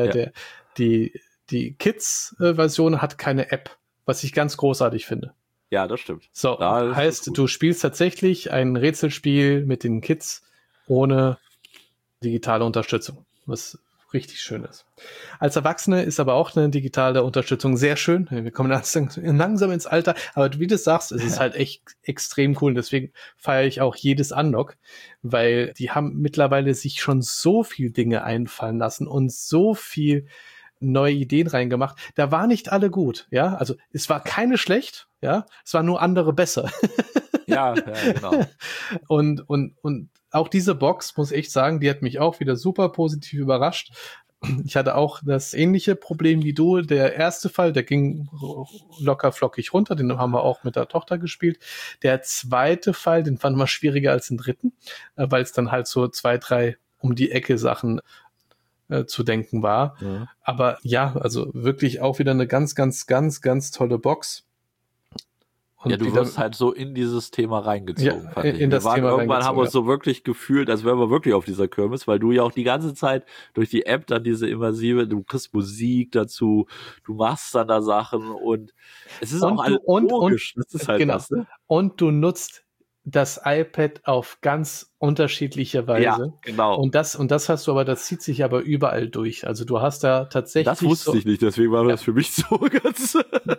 Die Kids-Version hat keine App, was ich ganz großartig finde. Ja, das stimmt. So, da heißt, du spielst tatsächlich ein Rätselspiel mit den Kids ohne digitale Unterstützung, was richtig schön ist. Als Erwachsene ist aber auch eine digitale Unterstützung sehr schön. Wir kommen langsam ins Alter, aber wie du sagst, es ist halt echt extrem cool. Und deswegen feiere ich auch jedes Unlock, weil die haben mittlerweile sich schon so viel Dinge einfallen lassen und so viel neue Ideen reingemacht. Da war nicht alle gut, ja. Also es war keine schlecht, ja. Es waren nur andere besser. Ja, genau. Und auch diese Box, muss ich sagen, die hat mich auch wieder super positiv überrascht. Ich hatte auch das ähnliche Problem wie du. Der erste Fall, der ging locker flockig runter, den haben wir auch mit der Tochter gespielt. Der zweite Fall, den fanden wir schwieriger als den dritten, weil es dann halt so 2, 3 um die Ecke Sachen zu denken war. Ja. Aber ja, also wirklich auch wieder eine ganz, ganz, ganz, ganz tolle Box. Und ja, du wirst halt so in dieses Thema reingezogen. Ja, in das Thema irgendwann haben wir uns so wirklich gefühlt, als wären wir wirklich auf dieser Kirmes, weil du ja auch die ganze Zeit durch die App dann diese immersive, du kriegst Musik dazu, du machst dann da Sachen und es ist auch alles logisch. Das ist halt genau. das, ne? Und du nutzt das iPad auf ganz unterschiedliche Weise. Ja, genau. Und das hast du aber, das zieht sich aber überall durch. Also du hast da tatsächlich. Das wusste ich nicht, deswegen war das für mich so ganz.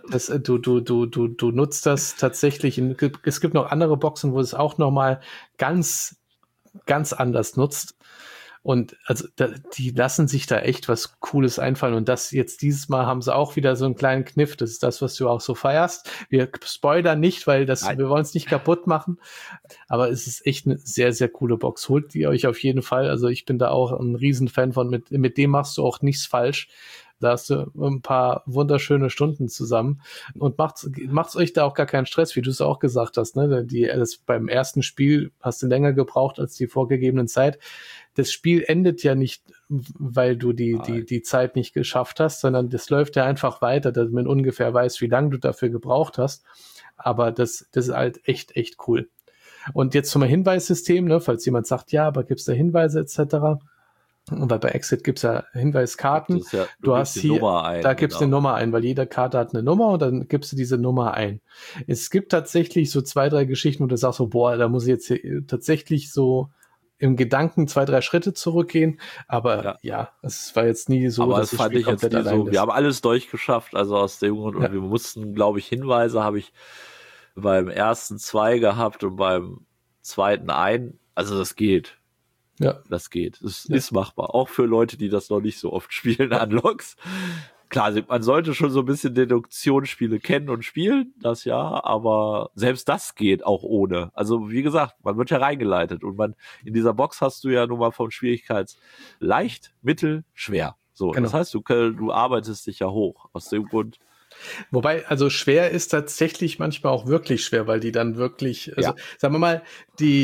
Du nutzt das tatsächlich. Es gibt noch andere Boxen, wo es auch nochmal ganz, ganz anders nutzt. Und also die lassen sich da echt was Cooles einfallen. Und das jetzt dieses Mal haben sie auch wieder so einen kleinen Kniff. Das ist das, was du auch so feierst. Wir spoilern nicht, weil wir wollen es nicht kaputt machen. Aber es ist echt eine sehr, sehr coole Box. Holt die euch auf jeden Fall. Also ich bin da auch ein Riesenfan von. Mit dem machst du auch nichts falsch. Da hast du ein paar wunderschöne Stunden zusammen und macht's euch da auch gar keinen Stress, wie du es auch gesagt hast. Ne? Beim ersten Spiel hast du länger gebraucht als die vorgegebenen Zeit. Das Spiel endet ja nicht, weil du die Zeit nicht geschafft hast, sondern das läuft ja einfach weiter, dass man ungefähr weiß, wie lange du dafür gebraucht hast. Aber das ist halt echt, echt cool. Und jetzt zum Hinweissystem, ne, falls jemand sagt, ja, aber gibt's da Hinweise etc., weil bei Exit gibt's ja Hinweiskarten. Ja, du hast hier, da gibst du eine Nummer ein, weil jede Karte hat eine Nummer und dann gibst du diese Nummer ein. Es gibt tatsächlich so 2, 3 Geschichten, wo du sagst so, boah, da muss ich jetzt hier tatsächlich so im Gedanken 2, 3 Schritte zurückgehen. Aber ja, es war jetzt nie so, aber dass das fand ich jetzt nie so. Wir haben alles durchgeschafft, also aus dem Grund. Und wir mussten, glaube ich, Hinweise habe ich beim ersten 2 gehabt und beim zweiten 1. Also das geht. Ja. Das geht. Es ist machbar. Auch für Leute, die das noch nicht so oft spielen, Unlocks. Klar, man sollte schon so ein bisschen Deduktionsspiele kennen und spielen, das ja, aber selbst das geht auch ohne. Also wie gesagt, man wird ja reingeleitet und in dieser Box hast du ja nun mal vom Schwierigkeits leicht, mittel, schwer. So, genau. Das heißt, du arbeitest dich ja hoch. Aus dem Grund. Wobei, also schwer ist tatsächlich manchmal auch wirklich schwer, weil die dann wirklich, also sagen wir mal,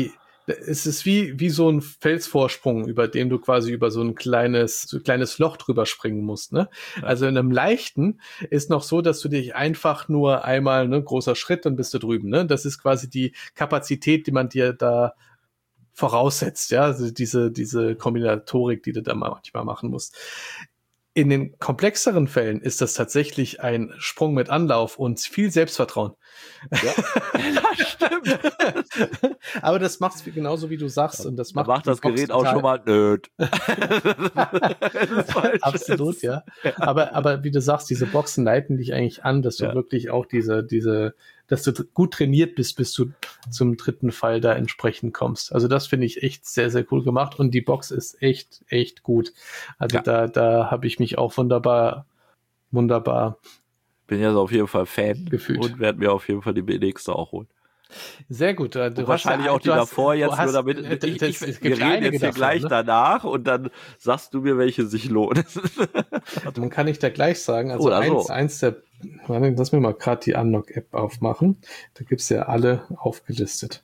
es ist wie so ein Felsvorsprung, über den du quasi über so ein kleines Loch drüber springen musst, ne? Ja. Also in einem leichten ist noch so, dass du dich einfach nur einmal, ne, großer Schritt, dann bist du drüben, ne? Das ist quasi die Kapazität, die man dir da voraussetzt, ja, also diese Kombinatorik, die du da manchmal machen musst. In den komplexeren Fällen ist das tatsächlich ein Sprung mit Anlauf und viel Selbstvertrauen. Ja, das stimmt. Aber das macht's genauso, wie du sagst. Und das macht das die Box Gerät auch total- schon mal nöd. Absolut, ja. Aber wie du sagst, diese Boxen leiten dich eigentlich an, dass du Ja. wirklich auch dass du gut trainiert bist, bis du zum dritten Fall da entsprechend kommst. Also das finde ich echt sehr, sehr cool gemacht und die Box ist echt, echt gut. Also Ja. da habe ich mich auch wunderbar Bin jetzt auf jeden Fall Fan Gefühlt. und werde mir auf jeden Fall die nächste auch holen. sehr gut. Du Und wahrscheinlich auch die davor jetzt nur damit. Wir reden jetzt hier gleich danach und dann sagst du mir, welche sich lohnen. Man kann ich da gleich sagen. Also Oder so. eins der, lass mir mal gerade die Unlock-App aufmachen. Da gibt's ja alle aufgelistet.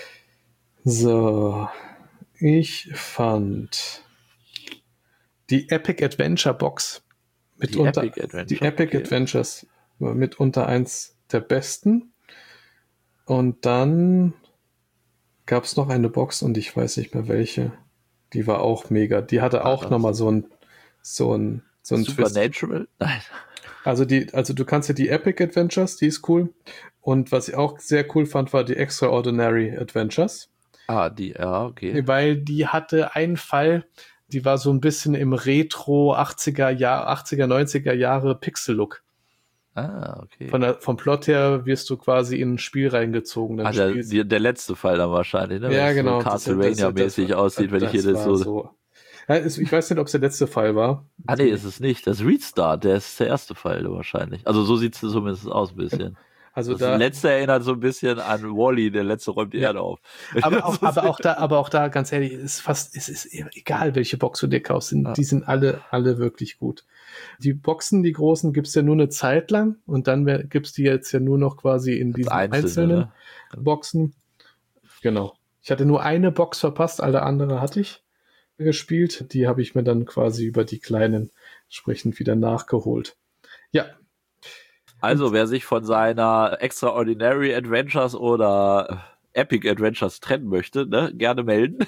So, ich fand die Epic Adventure Box mitunter, die Epic Adventures mitunter eins der besten. Und dann gab's noch eine Box und ich weiß nicht mehr welche. Die war auch mega. Die hatte auch nochmal so ein Supernatural? Nein. Also du kannst ja die Epic Adventures, die ist cool. Und was ich auch sehr cool fand, war die Extraordinary Adventures. Okay. Weil die hatte einen Fall, die war so ein bisschen im Retro 80er, 90er Jahre Pixel-Look. Okay. Vom Plot her wirst du quasi in ein Spiel reingezogen. Der letzte Fall dann wahrscheinlich, ne? Ja, genau. So Castlevania-mäßig aussieht, wenn ich hier das so... so. Ja, ich weiß nicht, ob es der letzte Fall war. Nee, ist es nicht. Das Restart, der ist der erste Fall wahrscheinlich. Also so sieht es zumindest aus ein bisschen. Also das letzte erinnert so ein bisschen an Wall-E, der letzte räumt die Erde auf. Aber auch da, ganz ehrlich, es ist egal, welche Box du dir kaufst. Die sind alle wirklich gut. Die Boxen, die großen, gibt's ja nur eine Zeit lang und dann gibt's die jetzt ja nur noch quasi in diesen einzelnen Boxen. Genau. Ich hatte nur eine Box verpasst, alle andere hatte ich gespielt. Die habe ich mir dann quasi über die kleinen entsprechend wieder nachgeholt. Ja. Also, wer sich von seiner Extraordinary Adventures oder Epic Adventures trennen möchte, ne, gerne melden.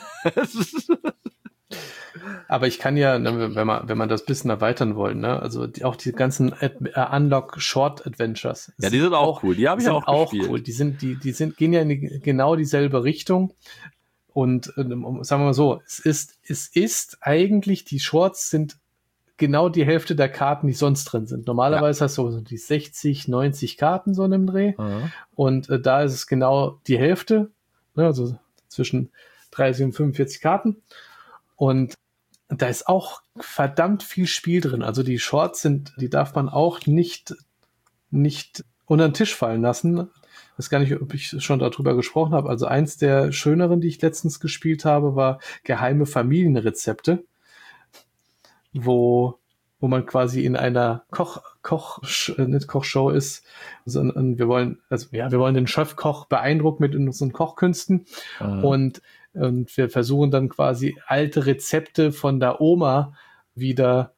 Aber ich kann ja, wenn man das bisschen erweitern wollen, ne, also auch die ganzen Unlock Short Adventures. Ja, die sind auch cool. Die habe ich auch gespielt. Cool. Die gehen ja in genau dieselbe Richtung. Und sagen wir mal so, es ist eigentlich, die Shorts sind genau die Hälfte der Karten, die sonst drin sind. Normalerweise hast du so die 60, 90 Karten so in einem Dreh. Mhm. Und da ist es genau die Hälfte, ne, also zwischen 30 und 45 Karten. Und da ist auch verdammt viel Spiel drin. Also die Shorts die darf man auch nicht unter den Tisch fallen lassen. Ich weiß gar nicht, ob ich schon darüber gesprochen habe. Also eins der schöneren, die ich letztens gespielt habe, war geheime Familienrezepte, wo man quasi in einer nicht Kochshow ist, sondern wir wollen den Chefkoch beeindrucken mit unseren Kochkünsten und wir versuchen dann quasi alte Rezepte von der Oma wieder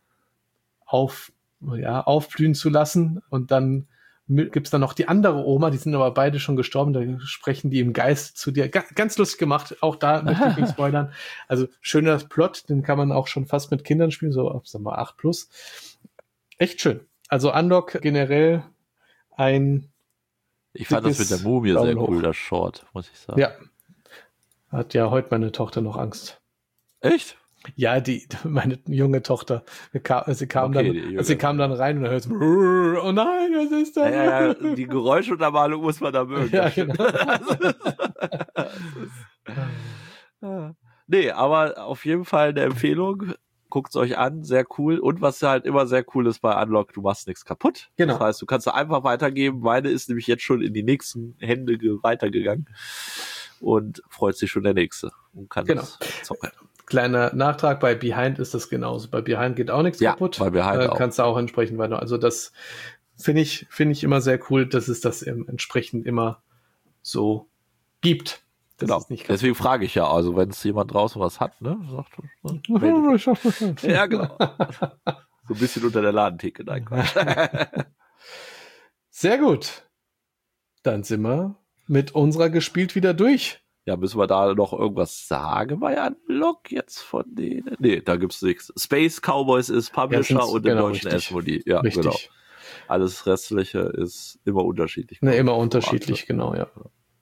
aufblühen zu lassen und dann gibt's dann noch die andere Oma, die sind aber beide schon gestorben, da sprechen die im Geist zu dir. Ganz lustig gemacht, auch da möchte ich nicht spoilern. Also schöner Plot, den kann man auch schon fast mit Kindern spielen, so ab 8+. Echt schön. Also Unlock generell ich fand das mit der Mumie sehr cool, das Short, muss ich sagen. Ja. Hat ja heute meine Tochter noch Angst. Echt? Ja, meine junge Tochter, sie kam dann rein und dann hört sie, oh nein, was ist das? Ja, die Geräuschuntermalung muss man da mögen. Ja, genau. Nee, aber auf jeden Fall eine Empfehlung. Guckt's euch an, sehr cool. Und was halt immer sehr cool ist bei Unlock, du machst nichts kaputt. Genau. Das heißt, du kannst einfach weitergeben. Meine ist nämlich jetzt schon in die nächsten Hände weitergegangen und freut sich schon der nächste und kann das zocken. Kleiner Nachtrag, bei Behind ist das genauso. Bei Behind geht auch nichts kaputt. Bei Behind auch. Kannst du auch entsprechend weiter. Also das finde ich immer sehr cool, dass es das entsprechend immer so gibt. Genau. ist nicht Deswegen frage ich ja, also wenn es jemand draußen was hat, ne? Sagt, ja, genau. So ein bisschen unter der Ladentheke. Nein, Quatsch. Sehr gut. Dann sind wir mit unserer gespielt wieder durch. Ja, müssen wir da noch irgendwas sagen bei Unlock jetzt von denen? Nee, da gibt's nichts. Space Cowboys ist Publisher Erstens, und im genau, Deutschen richtig. Asmodee. Ja, Richtig. genau. Alles Restliche ist immer unterschiedlich. Ne, immer unterschiedlich, genau, ja.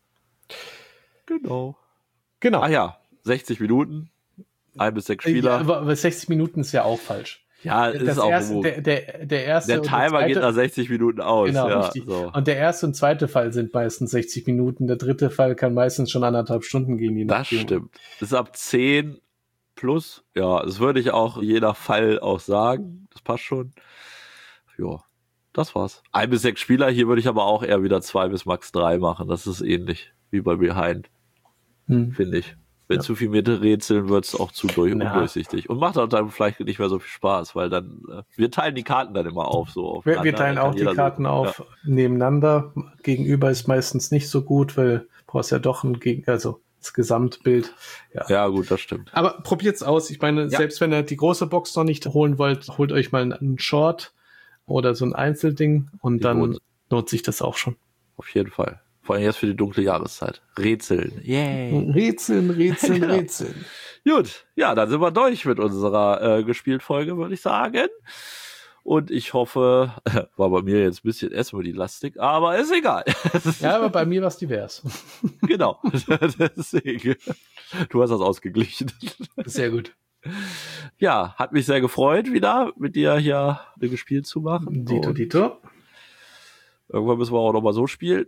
Genau. Genau. Ah ja, 60 Minuten, 1 bis 6 Spieler. Ja, aber 60 Minuten ist ja auch falsch. Ja, ist auch der erste der und Timer zweite, geht nach 60 Minuten aus. Genau, ja, richtig. So. Und der erste und zweite Fall sind meistens 60 Minuten. Der dritte Fall kann meistens schon 1,5 Stunden gehen. Je Das nachdem. stimmt. Das ist ab 10 plus. Ja, das würde ich auch jeder Fall auch sagen. Das passt schon. Ja, das war's. 1 bis 6 Spieler. Hier würde ich aber auch eher wieder 2 bis max 3 machen. Das ist ähnlich wie bei Behind, finde ich. Wenn zu viel mit Rätseln wird es auch zu undurchsichtig. Und macht auch dann vielleicht nicht mehr so viel Spaß, weil dann, wir teilen die Karten dann immer auf. So Wir teilen auch die Karten auf nebeneinander. Gegenüber ist meistens nicht so gut, weil du brauchst ja doch das Gesamtbild. Ja, gut, das stimmt. Aber probiert's aus. Ich meine, selbst wenn ihr die große Box noch nicht holen wollt, holt euch mal einen Short oder so ein Einzelding und dann lohnt sich das auch schon. Auf jeden Fall. Vor allem jetzt für die dunkle Jahreszeit. Rätseln. Yay. Rätseln. Gut, ja, dann sind wir durch mit unserer Gespielt-Folge, würde ich sagen. Und ich hoffe, war bei mir jetzt ein bisschen Asmodee-lastig, aber ist egal. Ja, aber bei mir war es divers. Genau. Deswegen. Du hast das ausgeglichen. Sehr gut. Ja, hat mich sehr gefreut, wieder mit dir hier gespielt zu machen. Dito. Irgendwann müssen wir auch noch mal so spielen.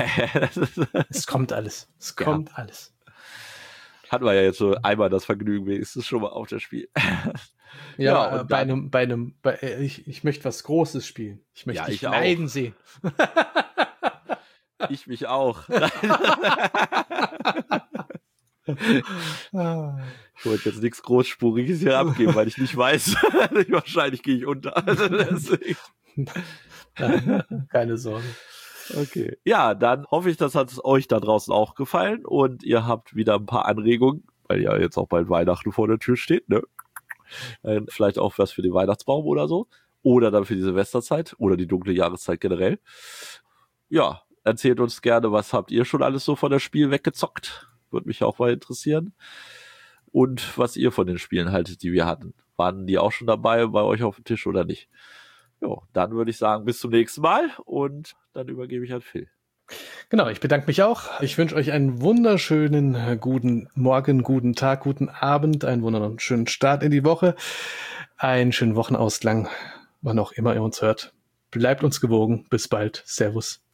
Es kommt alles. Alles. Hatten wir ja jetzt so einmal das Vergnügen, wenigstens schon mal auf das Spiel. Ja, und ich möchte was Großes spielen. Ich möchte dich leiden sehen. Ich mich auch. Ich wollte jetzt nichts Großspuriges hier abgeben, weil ich nicht weiß. Wahrscheinlich gehe ich unter. Keine Sorge. Okay. Ja, dann hoffe ich, das hat euch da draußen auch gefallen und ihr habt wieder ein paar Anregungen, weil ja jetzt auch bald Weihnachten vor der Tür steht, ne? Vielleicht auch was für den Weihnachtsbaum oder so. Oder dann für die Silvesterzeit oder die dunkle Jahreszeit generell. Ja, erzählt uns gerne, was habt ihr schon alles so von das Spiel weggezockt? Würde mich auch mal interessieren. Und was ihr von den Spielen haltet, die wir hatten. Waren die auch schon dabei bei euch auf dem Tisch oder nicht? Ja, dann würde ich sagen, bis zum nächsten Mal und dann übergebe ich an Phil. Genau, ich bedanke mich auch. Ich wünsche euch einen wunderschönen guten Morgen, guten Tag, guten Abend, einen wunderschönen Start in die Woche, einen schönen Wochenausklang, wann auch immer ihr uns hört. Bleibt uns gewogen. Bis bald. Servus.